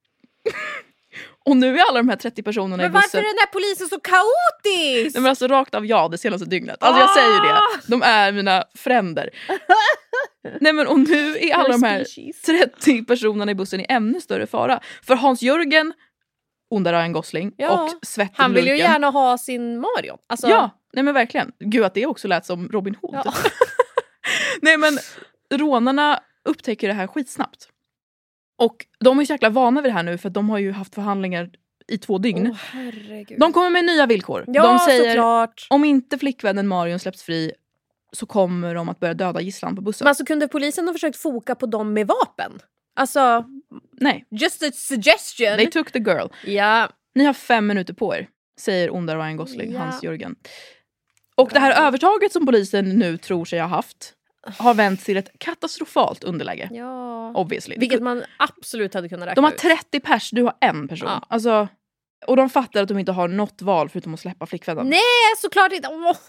Och nu är alla de här 30 personerna i bussen... Men varför är den där polisen så kaotisk? De är alltså rakt av det senaste dygnet. Alltså jag säger det. De är mina fränder. Nej men och nu är alla de här 30 personerna i bussen i ännu större fara. För Hans-Jörgen, onda Ryan Gosling och Svettig han vill ju gärna ha sin Marion. Alltså... Ja, nej men verkligen. Gud att det också lät som Robin Hood. Ja. Nej men rånarna upptäcker det här skitsnabbt. Och de är så jäkla vana vid det här nu, för att de har ju haft förhandlingar i 2 dygn. Herregud. De kommer med nya villkor. Ja, de säger, såklart. Om inte flickvännen Marion släpps fri så kommer de att börja döda gisslan på bussen. Men alltså kunde polisen ha försökt foka på dem med vapen? Alltså, nej. Just a suggestion. They took the girl. Ja. Ni har 5 minuter på er, säger onda Ryan Gosling, Hans-Jörgen. Och det här övertaget som polisen nu tror sig ha haft har vänt till ett katastrofalt underläge. Ja. Obviously. Vilket man absolut hade kunnat räkna De har ut. 30 pers, du har 1 person. Ja. Alltså, och de fattar att de inte har något val förutom att släppa flickvännen. Nej, såklart inte.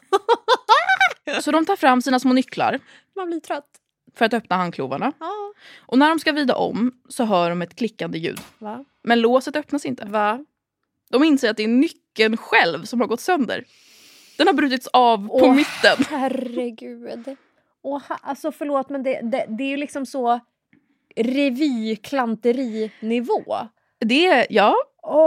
Så de tar fram sina små nycklar. Man blir trött. För att öppna handklovarna. Ja. Och när de ska vrida om så hör de ett klickande ljud. Va? Men låset öppnas inte. Va? De inser att det är nyckeln själv som har gått sönder. Den har brutits av på mitten. Herregud. Alltså förlåt, men det är ju liksom så revyklanteri-nivå. Det är, ja.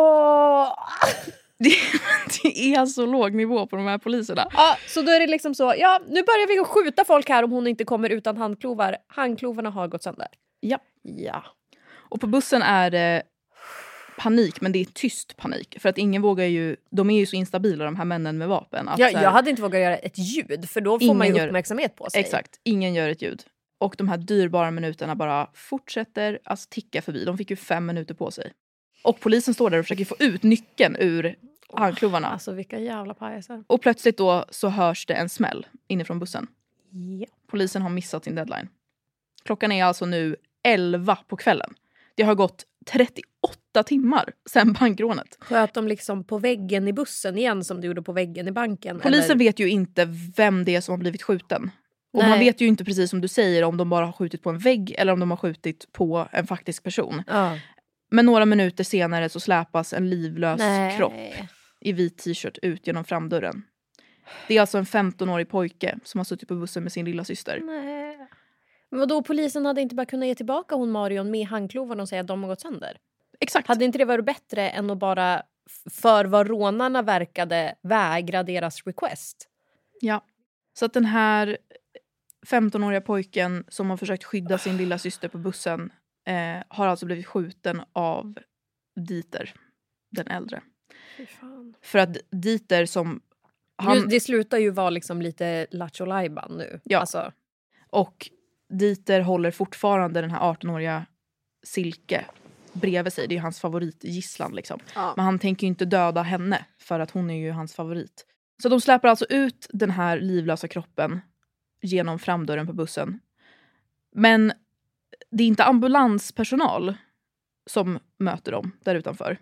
Det är så låg nivå på de här poliserna. Ja, så då är det liksom så, ja, nu börjar vi skjuta folk här om hon inte kommer utan handklovar. Handklovarna har gått sönder. Ja. Och på bussen är det panik, men det är tyst panik. För att ingen vågar ju, de är ju så instabila de här männen med vapen. Att jag hade inte vågat göra ett ljud, för då får man ju uppmärksamhet på sig. Exakt, ingen gör ett ljud. Och de här dyrbara minuterna bara fortsätter att ticka förbi. De fick ju 5 minuter på sig. Och polisen står där och försöker få ut nyckeln ur handklovarna. Alltså vilka jävla pajaser. Och plötsligt då så hörs det en smäll inifrån bussen. Ja. Polisen har missat sin deadline. Klockan är alltså nu 11 på kvällen. Det har gått 38 timmar sedan bankrånet. Sköt de liksom på väggen i bussen igen som du gjorde på väggen i banken? Polisen vet ju inte vem det är som har blivit skjuten. Och man vet ju inte, precis som du säger, om de bara har skjutit på en vägg eller om de har skjutit på en faktisk person. Ja. Men några minuter senare så släpas en livlös kropp i vit t-shirt ut genom framdörren. Det är alltså en 15-årig pojke som har suttit på bussen med sin lilla syster. Nej. Men vadå, polisen hade inte bara kunnat ge tillbaka hon Marion med handklovarna och säga att de har gått sönder? Exakt. Hade inte det varit bättre än att bara för vad rånarna verkade vägra deras request? Ja. Så att den här 15-åriga pojken som har försökt skydda sin lilla syster på bussen har alltså blivit skjuten av Dieter, den äldre. Fy fan. För att Dieter som... Det slutar ju vara liksom lite lattjo lajban nu. Ja. Alltså. Och Dieter håller fortfarande den här 18-åriga Silke bredvid sig. Det är ju hans favoritgisslan liksom. Ja. Men han tänker ju inte döda henne för att hon är ju hans favorit. Så de släpper alltså ut den här livlösa kroppen genom framdörren på bussen. Men det är inte ambulanspersonal som möter dem där utanför.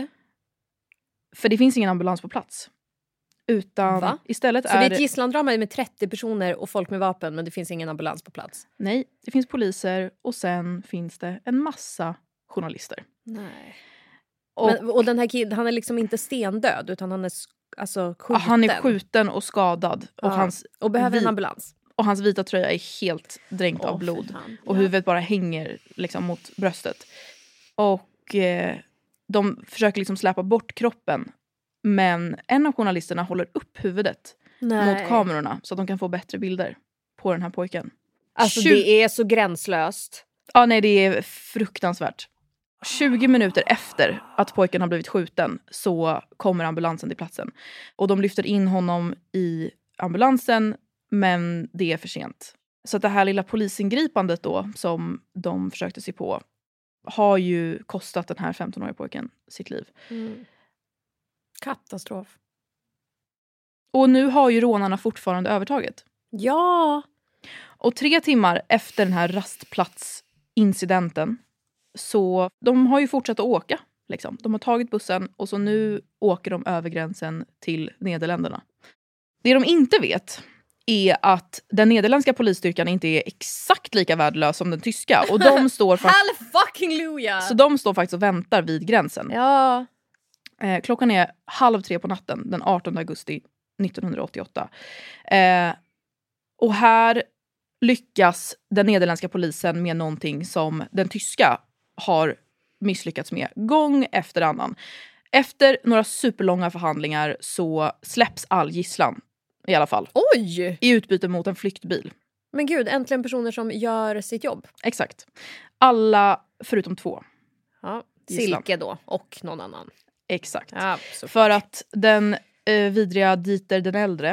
För det finns ingen ambulans på plats. Utan istället så det är ett gisslandrama med 30 personer och folk med vapen, men det finns ingen ambulans på plats? Nej, det finns poliser och sen finns det en massa journalister. Nej. Och den här killen, han är liksom inte stendöd utan han är alltså skjuten. Han är skjuten och skadad. Och behöver en ambulans. Och hans vita tröja är helt dränkt av blod. Och huvudet bara hänger liksom mot bröstet. Och de försöker liksom släppa bort kroppen. Men en av journalisterna håller upp huvudet mot kamerorna så att de kan få bättre bilder på den här pojken. Alltså det är så gränslöst. Ja, nej, det är fruktansvärt. 20 minuter efter att pojken har blivit skjuten så kommer ambulansen till platsen. Och de lyfter in honom i ambulansen, men det är för sent. Så att det här lilla polisingripandet då som de försökte se på har ju kostat den här 15-åriga pojken sitt liv. Katastrof. Och nu har ju rånarna fortfarande övertaget. Ja. Och 3 timmar efter den här rastplatsincidenten så de har ju fortsatt att åka. Liksom. De har tagit bussen och så nu åker de över gränsen till Nederländerna. Det de inte vet är att den nederländska polisstyrkan inte är exakt lika värdelös som den tyska. Och de står så de står faktiskt och väntar vid gränsen. Ja. Klockan är 2:30 på natten den 18 augusti 1988. Och här lyckas den nederländska polisen med någonting som den tyska har misslyckats med gång efter annan. Efter några superlånga förhandlingar så släpps all gisslan i alla fall. Oj! I utbyte mot en flyktbil. Men gud, äntligen personer som gör sitt jobb. Exakt. Alla förutom 2. Ja, Silke då och någon annan. Exakt. Ja, för att den vidriga Dieter den äldre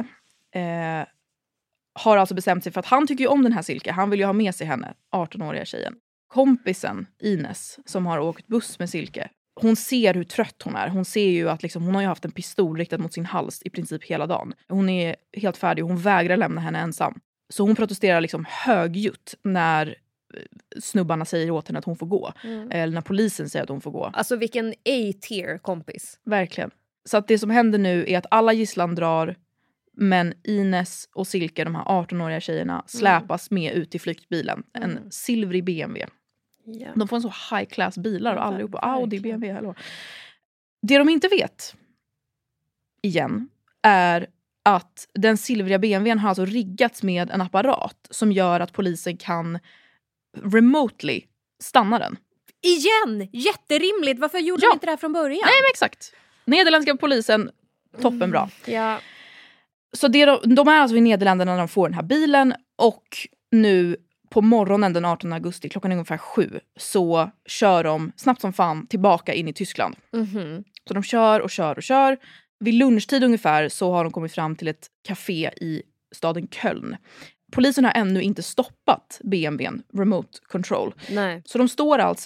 har alltså bestämt sig för att han tycker ju om den här Silke. Han vill ju ha med sig henne, 18-åriga tjejen. Kompisen Ines som har åkt buss med Silke. Hon ser hur trött hon är. Hon ser ju att liksom, hon har ju haft en pistol riktad mot sin hals i princip hela dagen. Hon är helt färdig och hon vägrar lämna henne ensam. Så hon protesterar liksom högljutt när snubbarna säger åt henne att hon får gå. Eller när polisen säger att hon får gå. Alltså vilken A-tier kompis. Verkligen. Så att det som händer nu är att alla gisslan drar, men Ines och Silke, de här 18-åriga tjejerna, släpas med ut till flyktbilen. En silvrig BMW. Yeah. De får en så high class bilar och allihopa. Audi, BMW, hallå. Det de inte vet igen är att den silvriga BMWn har alltså riggats med en apparat som gör att polisen kan remotely stanna den. Igen! Jätterimligt! Varför gjorde de inte det här från början? Nej, men exakt. Nederländska polisen, toppenbra. Ja. Så de är alltså i Nederländerna när de får den här bilen. Och nu på morgonen den 18 augusti, klockan är ungefär 7, så kör de snabbt som fan tillbaka in i Tyskland. Så de kör och kör och kör. Vid lunchtid ungefär så har de kommit fram till ett café i staden Köln. Polisen har ännu inte stoppat BMWn, remote control. Nej. Så de står alltså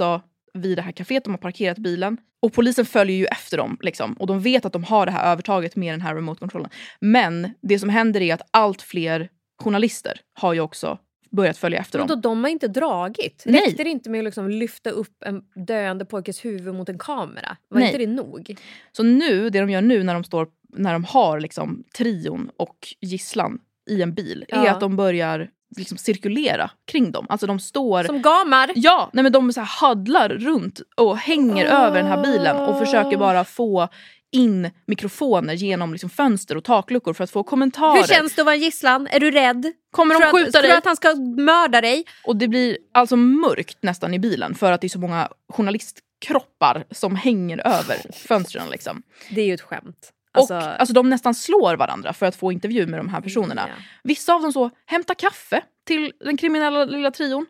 vid det här kaféet. De har parkerat bilen. Och polisen följer ju efter dem. Liksom. Och de vet att de har det här övertaget med den här remote-kontrollen. Men det som händer är att allt fler journalister har ju också börjat följa efter dem. Men då de har inte dragit. Nej. Räckte det inte med att liksom lyfta upp en döende pojkes huvud mot en kamera? Var inte det nog? Så nu, det de gör nu när de har liksom trion och gisslan i en bil är att de börjar liksom cirkulera kring dem. Alltså de står... Som gamar? Ja, nej men de så här huddlar runt och hänger över den här bilen och försöker bara få in mikrofoner genom liksom fönster och takluckor för att få kommentarer. Hur känns det att vara gisslan? Är du rädd? Kommer de skjuta dig? Tror du att han ska mörda dig? Och det blir alltså mörkt nästan i bilen för att det är så många journalistkroppar som hänger över fönstren liksom. Det är ju ett skämt. Alltså de nästan slår varandra för att få intervju med de här personerna. Ja. Vissa av dem så hämtar kaffe till den kriminella lilla trion.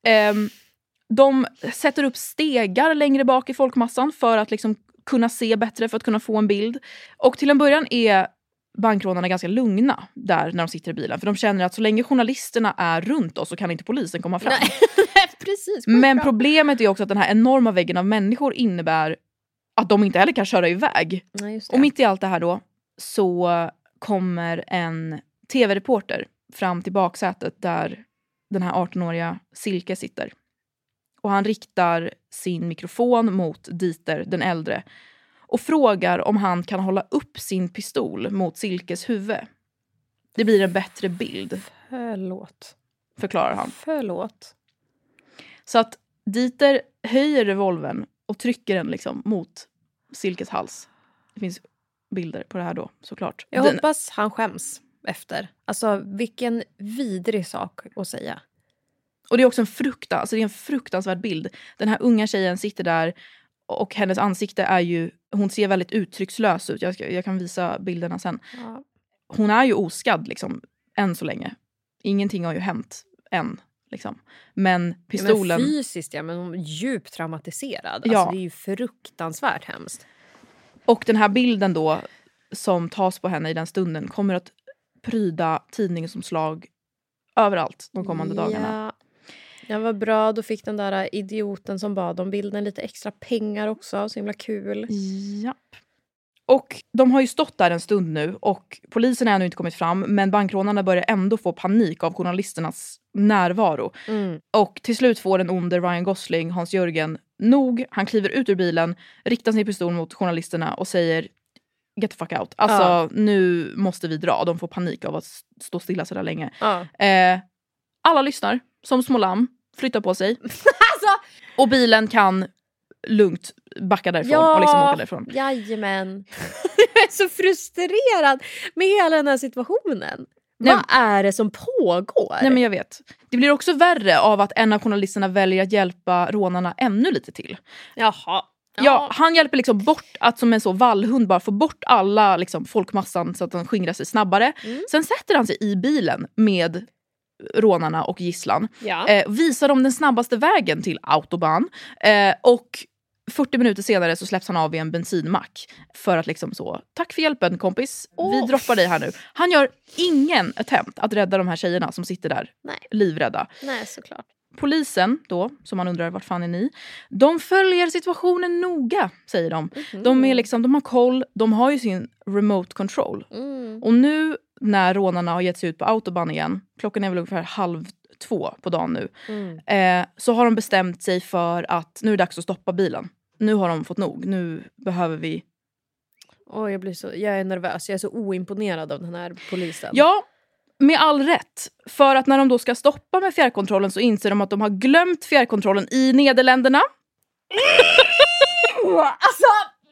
De sätter upp stegar längre bak i folkmassan för att liksom kunna se bättre, för att kunna få en bild. Och till en början är bankrånarna ganska lugna där när de sitter i bilen. För de känner att så länge journalisterna är runt oss så kan inte polisen komma fram. Nej, precis. Men problemet är också att den här enorma väggen av människor innebär att de inte heller kan köra iväg. Nej, just det. Och mitt i allt det här då så kommer en tv-reporter fram till baksätet där den här 18-åriga Silke sitter. Och han riktar sin mikrofon mot Dieter, den äldre, och frågar om han kan hålla upp sin pistol mot Silkes huvud. Det blir en bättre bild. Förlåt. Förklarar han. Förlåt. Så att Dieter höjer revolvern och trycker den liksom mot Silkes hals. Det finns bilder på det här då, såklart. Jag hoppas han skäms efter. Alltså, vilken vidrig sak att säga. Och det är också en fruktansvärd bild. Den här unga tjejen sitter där och hennes ansikte är ju, hon ser väldigt uttryckslös ut. Jag kan visa bilderna sen. Ja. Hon är ju oskadd liksom, än så länge. Ingenting har ju hänt än. Liksom. Men pistolen... Men fysiskt, ja, men hon är djupt traumatiserad. Ja. Alltså, det är ju fruktansvärt hemskt. Och den här bilden då, som tas på henne i den stunden, kommer att pryda tidningsomslag överallt de kommande dagarna. Ja, vad bra. Då fick den där idioten som bad om bilden lite extra pengar också. Så himla kul. Japp. Och de har ju stått där en stund nu och polisen har ännu inte kommit fram, men bankrånarna börjar ändå få panik av journalisternas närvaro. Och till slut får den onde Ryan Gosling, Hans-Jörgen, nog. Han kliver ut ur bilen, riktar sin pistol mot journalisterna och säger get the fuck out. Alltså nu måste vi dra. De får panik av att stå stilla så där länge. Alla lyssnar som små lamm, flyttar på sig. Och bilen kan lugnt backa därifrån och liksom åka därifrån. Jajamän. Jag är så frustrerad med hela den här situationen. Vad är det som pågår? Nej, men jag vet. Det blir också värre av att en av journalisterna väljer att hjälpa rånarna ännu lite till. Jaha. Ja, han hjälper liksom bort att som en så vallhund bara få bort alla liksom, folkmassan så att den skingrar sig snabbare. Sen sätter han sig i bilen med rånarna och gisslan. Visar dem den snabbaste vägen till autobahn. Och 40 minuter senare så släpps han av i en bensinmack. För att liksom så, tack för hjälpen kompis. Vi droppar dig här nu. Han gör ingen attempt att rädda de här tjejerna som sitter där. Nej. Livrädda. Nej, såklart. Polisen då, som man undrar vart fan är ni? De följer situationen noga, säger de. De är liksom, de har koll, de har ju sin remote control. Och nu när rånarna har gett sig ut på autobahn igen, klockan är väl ungefär 1:30 på dagen nu, så har de bestämt sig för att nu är det dags att stoppa bilen. Nu har de fått nog, nu behöver vi... Jag är nervös, jag är så oimponerad av den här polisen. Ja, med all rätt. För att när de då ska stoppa med fjärrkontrollen så inser de att de har glömt fjärrkontrollen i Nederländerna. Alltså...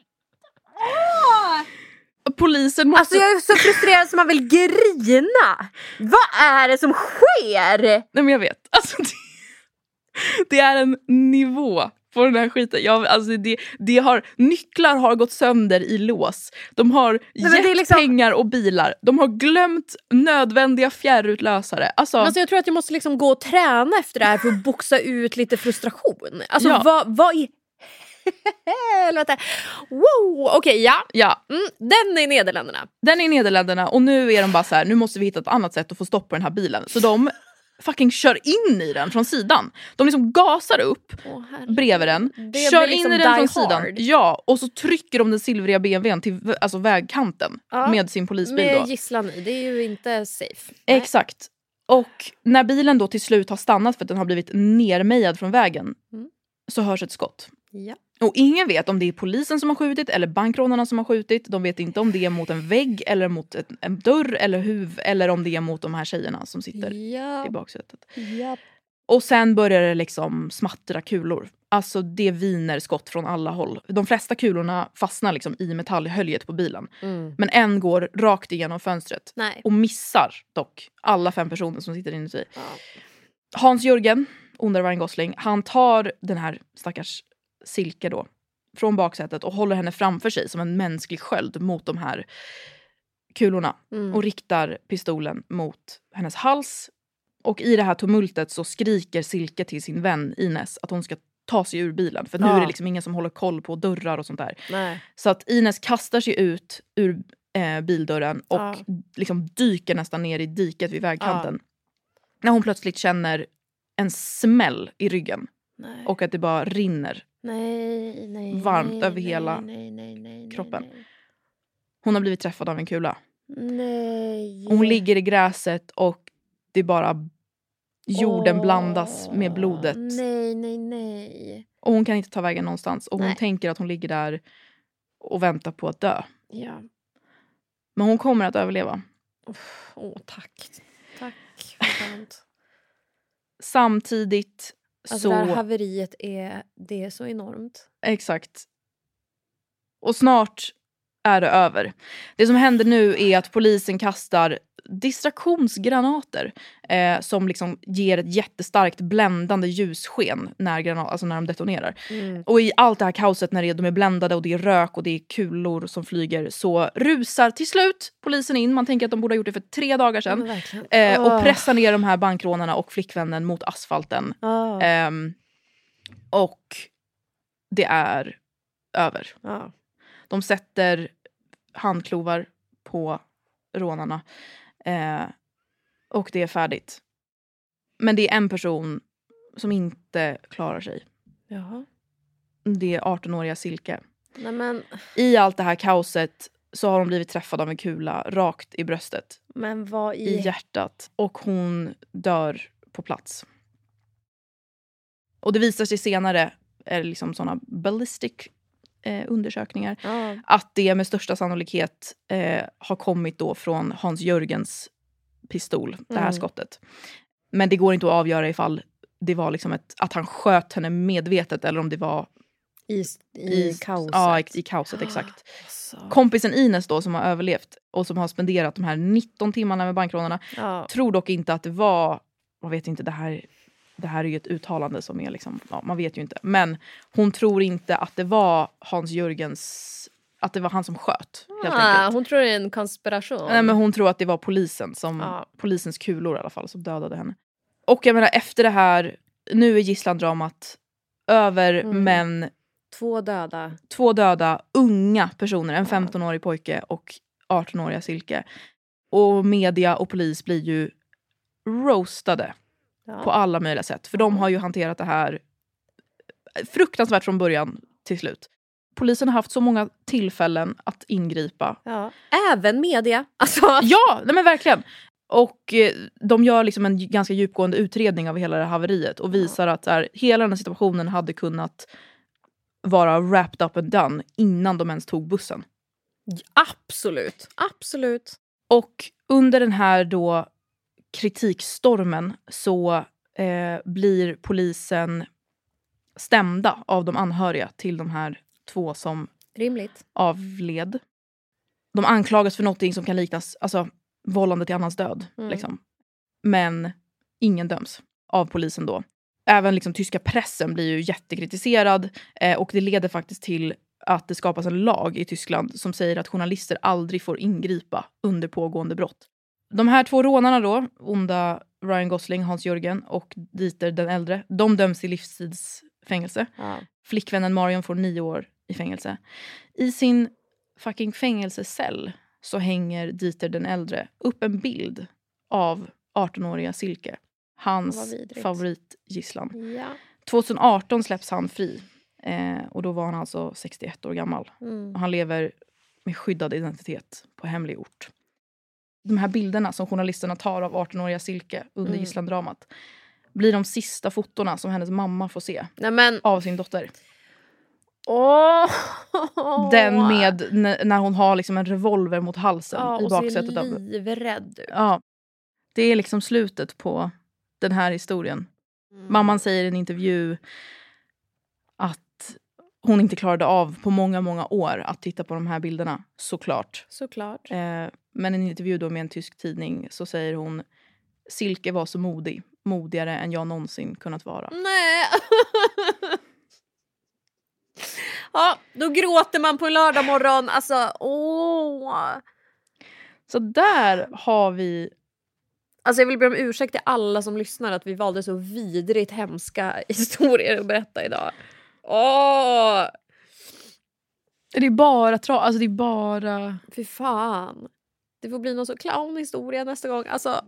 Polisen måste... Alltså jag är så frustrerad som man vill grina. Vad är det som sker? Nej, men jag vet. Alltså det är en nivå på den här skiten. Alltså nycklar har gått sönder i lås. De har gett pengar och bilar. De har glömt nödvändiga fjärrutlösare. Alltså jag tror att jag måste liksom gå och träna efter det här för att boxa ut lite frustration. Alltså vad i helvete. Wow, okej, ja. Den är i Nederländerna. Den är i Nederländerna och nu är de bara så här, nu måste vi hitta ett annat sätt att få stopp på den här bilen. Så de fucking kör in i den från sidan. De liksom gasar upp bredvid den, kör in i den från sidan. Ja, och så trycker de den silvriga BMWn till alltså vägkanten med sin polisbil med då. gisslan i, det är ju inte safe. Exakt. Och när bilen då till slut har stannat för att den har blivit nermejad från vägen så hörs ett skott. Ja. Och ingen vet om det är polisen som har skjutit eller bankrånarna som har skjutit. De vet inte om det är mot en vägg eller mot en dörr eller om det är mot de här tjejerna som sitter i baksätet. Ja. Och sen börjar det liksom smattra kulor. Alltså det viner skott från alla håll. De flesta kulorna fastnar liksom i metallhöljet på bilen. Men en går rakt igenom fönstret. Nej. Och missar dock alla 5 personer som sitter inuti. Hans-Jörgen, onda Ryan Gosling, han tar den här stackars Silke då från baksätet och håller henne framför sig som en mänsklig sköld mot de här kulorna. Och riktar pistolen mot hennes hals. Och i det här tumultet så skriker Silke till sin vän Ines att hon ska ta sig ur bilen. För nu är det liksom ingen som håller koll på dörrar och sånt där. Nej. Så att Ines kastar sig ut ur bildörren och liksom dyker nästan ner i diket vid vägkanten. När hon plötsligt känner en smäll i ryggen. Nej. Och att det bara rinner varmt över hela kroppen. Hon har blivit träffad av en kula. Nej. Och hon ligger i gräset och det bara jorden blandas med blodet. Nej. Och hon kan inte ta vägen någonstans. Och hon tänker att hon ligger där och väntar på att dö. Ja. Men hon kommer att överleva. Tack. Tack. Skönt. Samtidigt alltså så... det här haveriet det är så enormt. Exakt. Och snart är det över. Det som händer nu är att polisen kastar distraktionsgranater som liksom ger ett jättestarkt bländande ljussken när de detonerar. Och i allt det här kaoset när de är bländade och det är rök och det är kulor som flyger så rusar till slut polisen in. Man tänker att de borde ha gjort det för 3 dagar sedan. Och pressar ner de här bankrånarna och flickvännen mot asfalten. Och det är över. De sätter handklovar på rånarna. Och det är färdigt. Men det är en person som inte klarar sig. Jaha. Det är 18-åriga Silke. Nej, men... I allt det här kaoset så har hon blivit träffad av en kula rakt i bröstet. Men vad i hjärtat. Och hon dör på plats. Och det visar sig senare är liksom sådana ballistic undersökningar att det med största sannolikhet har kommit då från Hans-Jörgens pistol, det här skottet. Men det går inte att avgöra ifall det var liksom att han sköt henne medvetet eller om det var i kaoset. Ja, i kaoset, exakt. Kompisen Ines då som har överlevt och som har spenderat de här 19 timmarna med bankrånarna tror dock inte att det var, man vet inte, det här är ju ett uttalande som är liksom, man vet ju inte. Men hon tror inte att det var Hans-Jörgens, att det var han som sköt. Helt enkelt. Hon tror det är en konspiration. Nej, men hon tror att det var polisen polisens kulor i alla fall som dödade henne. Och jag menar efter det här, nu är gisslandramat över, men 2 döda unga personer, en 15-årig pojke och 18-åriga Silke. Och media och polis blir ju roastade. På alla möjliga sätt. För de har ju hanterat det här fruktansvärt från början till slut. Polisen har haft så många tillfällen att ingripa. Även media. Alltså. Ja, nej men verkligen. Och de gör liksom en ganska djupgående utredning av hela det här haveriet. Och visar att hela den här situationen hade kunnat vara wrapped up and done innan de ens tog bussen. Absolut. Och under den här då kritikstormen så blir polisen stämda av de anhöriga till de här 2 som avled. De anklagas för någonting som kan liknas, alltså vållande till annans död. Liksom. Men ingen döms av polisen då. Även liksom tyska pressen blir ju jättekritiserad och det leder faktiskt till att det skapas en lag i Tyskland som säger att journalister aldrig får ingripa under pågående brott. De här 2 rånarna då, onda Ryan Gosling, Hans-Jörgen och Dieter den äldre, de döms till livstidsfängelse. Flickvännen Marion får 9 år i fängelse. I sin fucking fängelsecell så hänger Dieter den äldre upp en bild av 18-åriga Silke. Hans favoritgisslan. Ja. 2018 släpps han fri. Och då var han alltså 61 år gammal. Och han lever med skyddad identitet på hemlig ort. De här bilderna som journalisterna tar av 18-åriga Silke under gisslandramat blir de sista fotona som hennes mamma får se av sin dotter. Den med när hon har liksom en revolver mot halsen i baksätet. Och ser livrädd ut. Ja, det är liksom slutet på den här historien. Mamman säger i en intervju att hon inte klarade av på många, många år att titta på de här bilderna. Såklart. Men i en intervju då med en tysk tidning så säger hon: Silke var så modig. Modigare än jag någonsin kunnat vara. Nej. Ja, då gråter man på en lördag morgon. Alltså, Så där har vi... Alltså jag vill be om ursäkt till alla som lyssnar att vi valde så vidrigt hemska historier att berätta idag. Det är bara alltså det är bara... Fy fan. Det får bli någon så clownhistoria nästa gång. Alltså...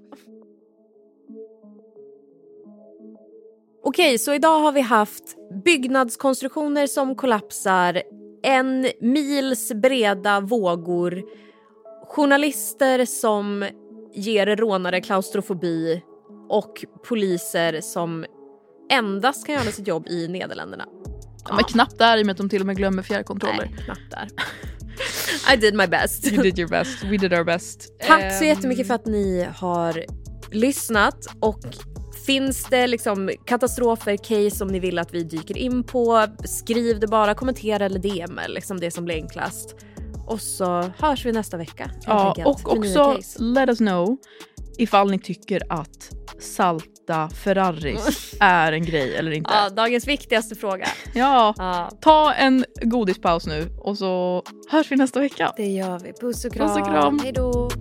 Okej, så idag har vi haft byggnadskonstruktioner som kollapsar, 1 mils breda vågor, journalister som ger rånare klaustrofobi och poliser som endast kan göra sitt jobb i Nederländerna. Ja, men knappt där i och med att de till och med glömmer fjärrkontroller. Nej, knappt där. I did my best. You did your best. We did our best. Tack så jättemycket för att ni har lyssnat. Och finns det liksom katastrofer, case som ni vill att vi dyker in på, skriv det bara, kommentera eller DM, liksom det som blir enklast. Och så hörs vi nästa vecka. Ja, och också let us know ifall ni tycker att salta Ferraris är en grej eller inte. Ja, dagens viktigaste fråga. Ja, ta en godispaus nu och så hörs vi nästa vecka. Det gör vi. Puss och kram. Puss och kram. Hej då.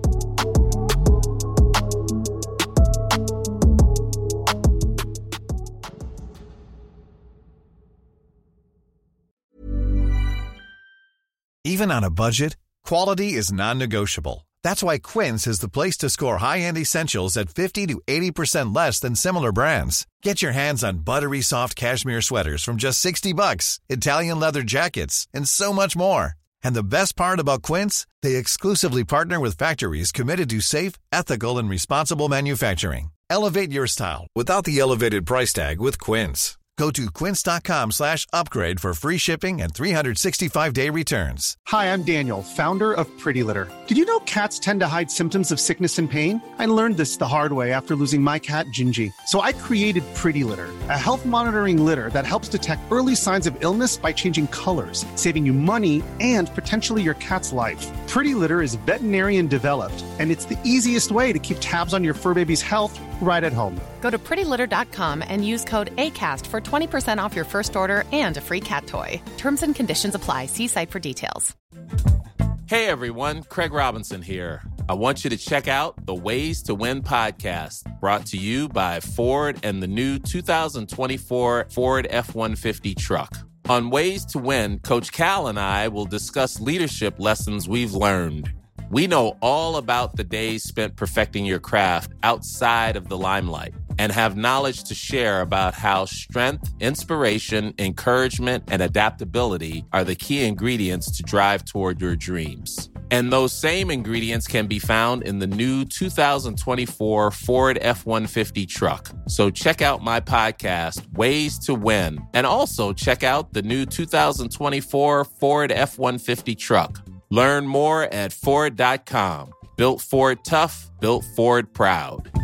Even on a budget, quality is non-negotiable. That's why Quince is the place to score high-end essentials at 50 to 80% less than similar brands. Get your hands on buttery soft cashmere sweaters from just $60, Italian leather jackets, and so much more. And the best part about Quince, they exclusively partner with factories committed to safe, ethical, and responsible manufacturing. Elevate your style without the elevated price tag with Quince. Go to quince.com/upgrade for free shipping and 365-day returns. Hi, I'm Daniel, founder of Pretty Litter. Did you know cats tend to hide symptoms of sickness and pain? I learned this the hard way after losing my cat, Gingy. So I created Pretty Litter, a health monitoring litter that helps detect early signs of illness by changing colors, saving you money and potentially your cat's life. Pretty Litter is veterinarian developed, and it's the easiest way to keep tabs on your fur baby's health right at home. Go to prettylitter.com and use code ACAST for 20% off your first order and a free cat toy. Terms and conditions apply. See site for details. Hey everyone, Craig Robinson here. I want you to check out the Ways to Win podcast, brought to you by Ford and the new 2024 Ford F-150 truck. On Ways to Win, Coach Cal and I will discuss leadership lessons we've learned. We know all about the days spent perfecting your craft outside of the limelight and have knowledge to share about how strength, inspiration, encouragement, and adaptability are the key ingredients to drive toward your dreams. And those same ingredients can be found in the new 2024 Ford F-150 truck. So check out my podcast, Ways to Win, and also check out the new 2024 Ford F-150 truck. Learn more at Ford.com. Built Ford tough, built Ford proud.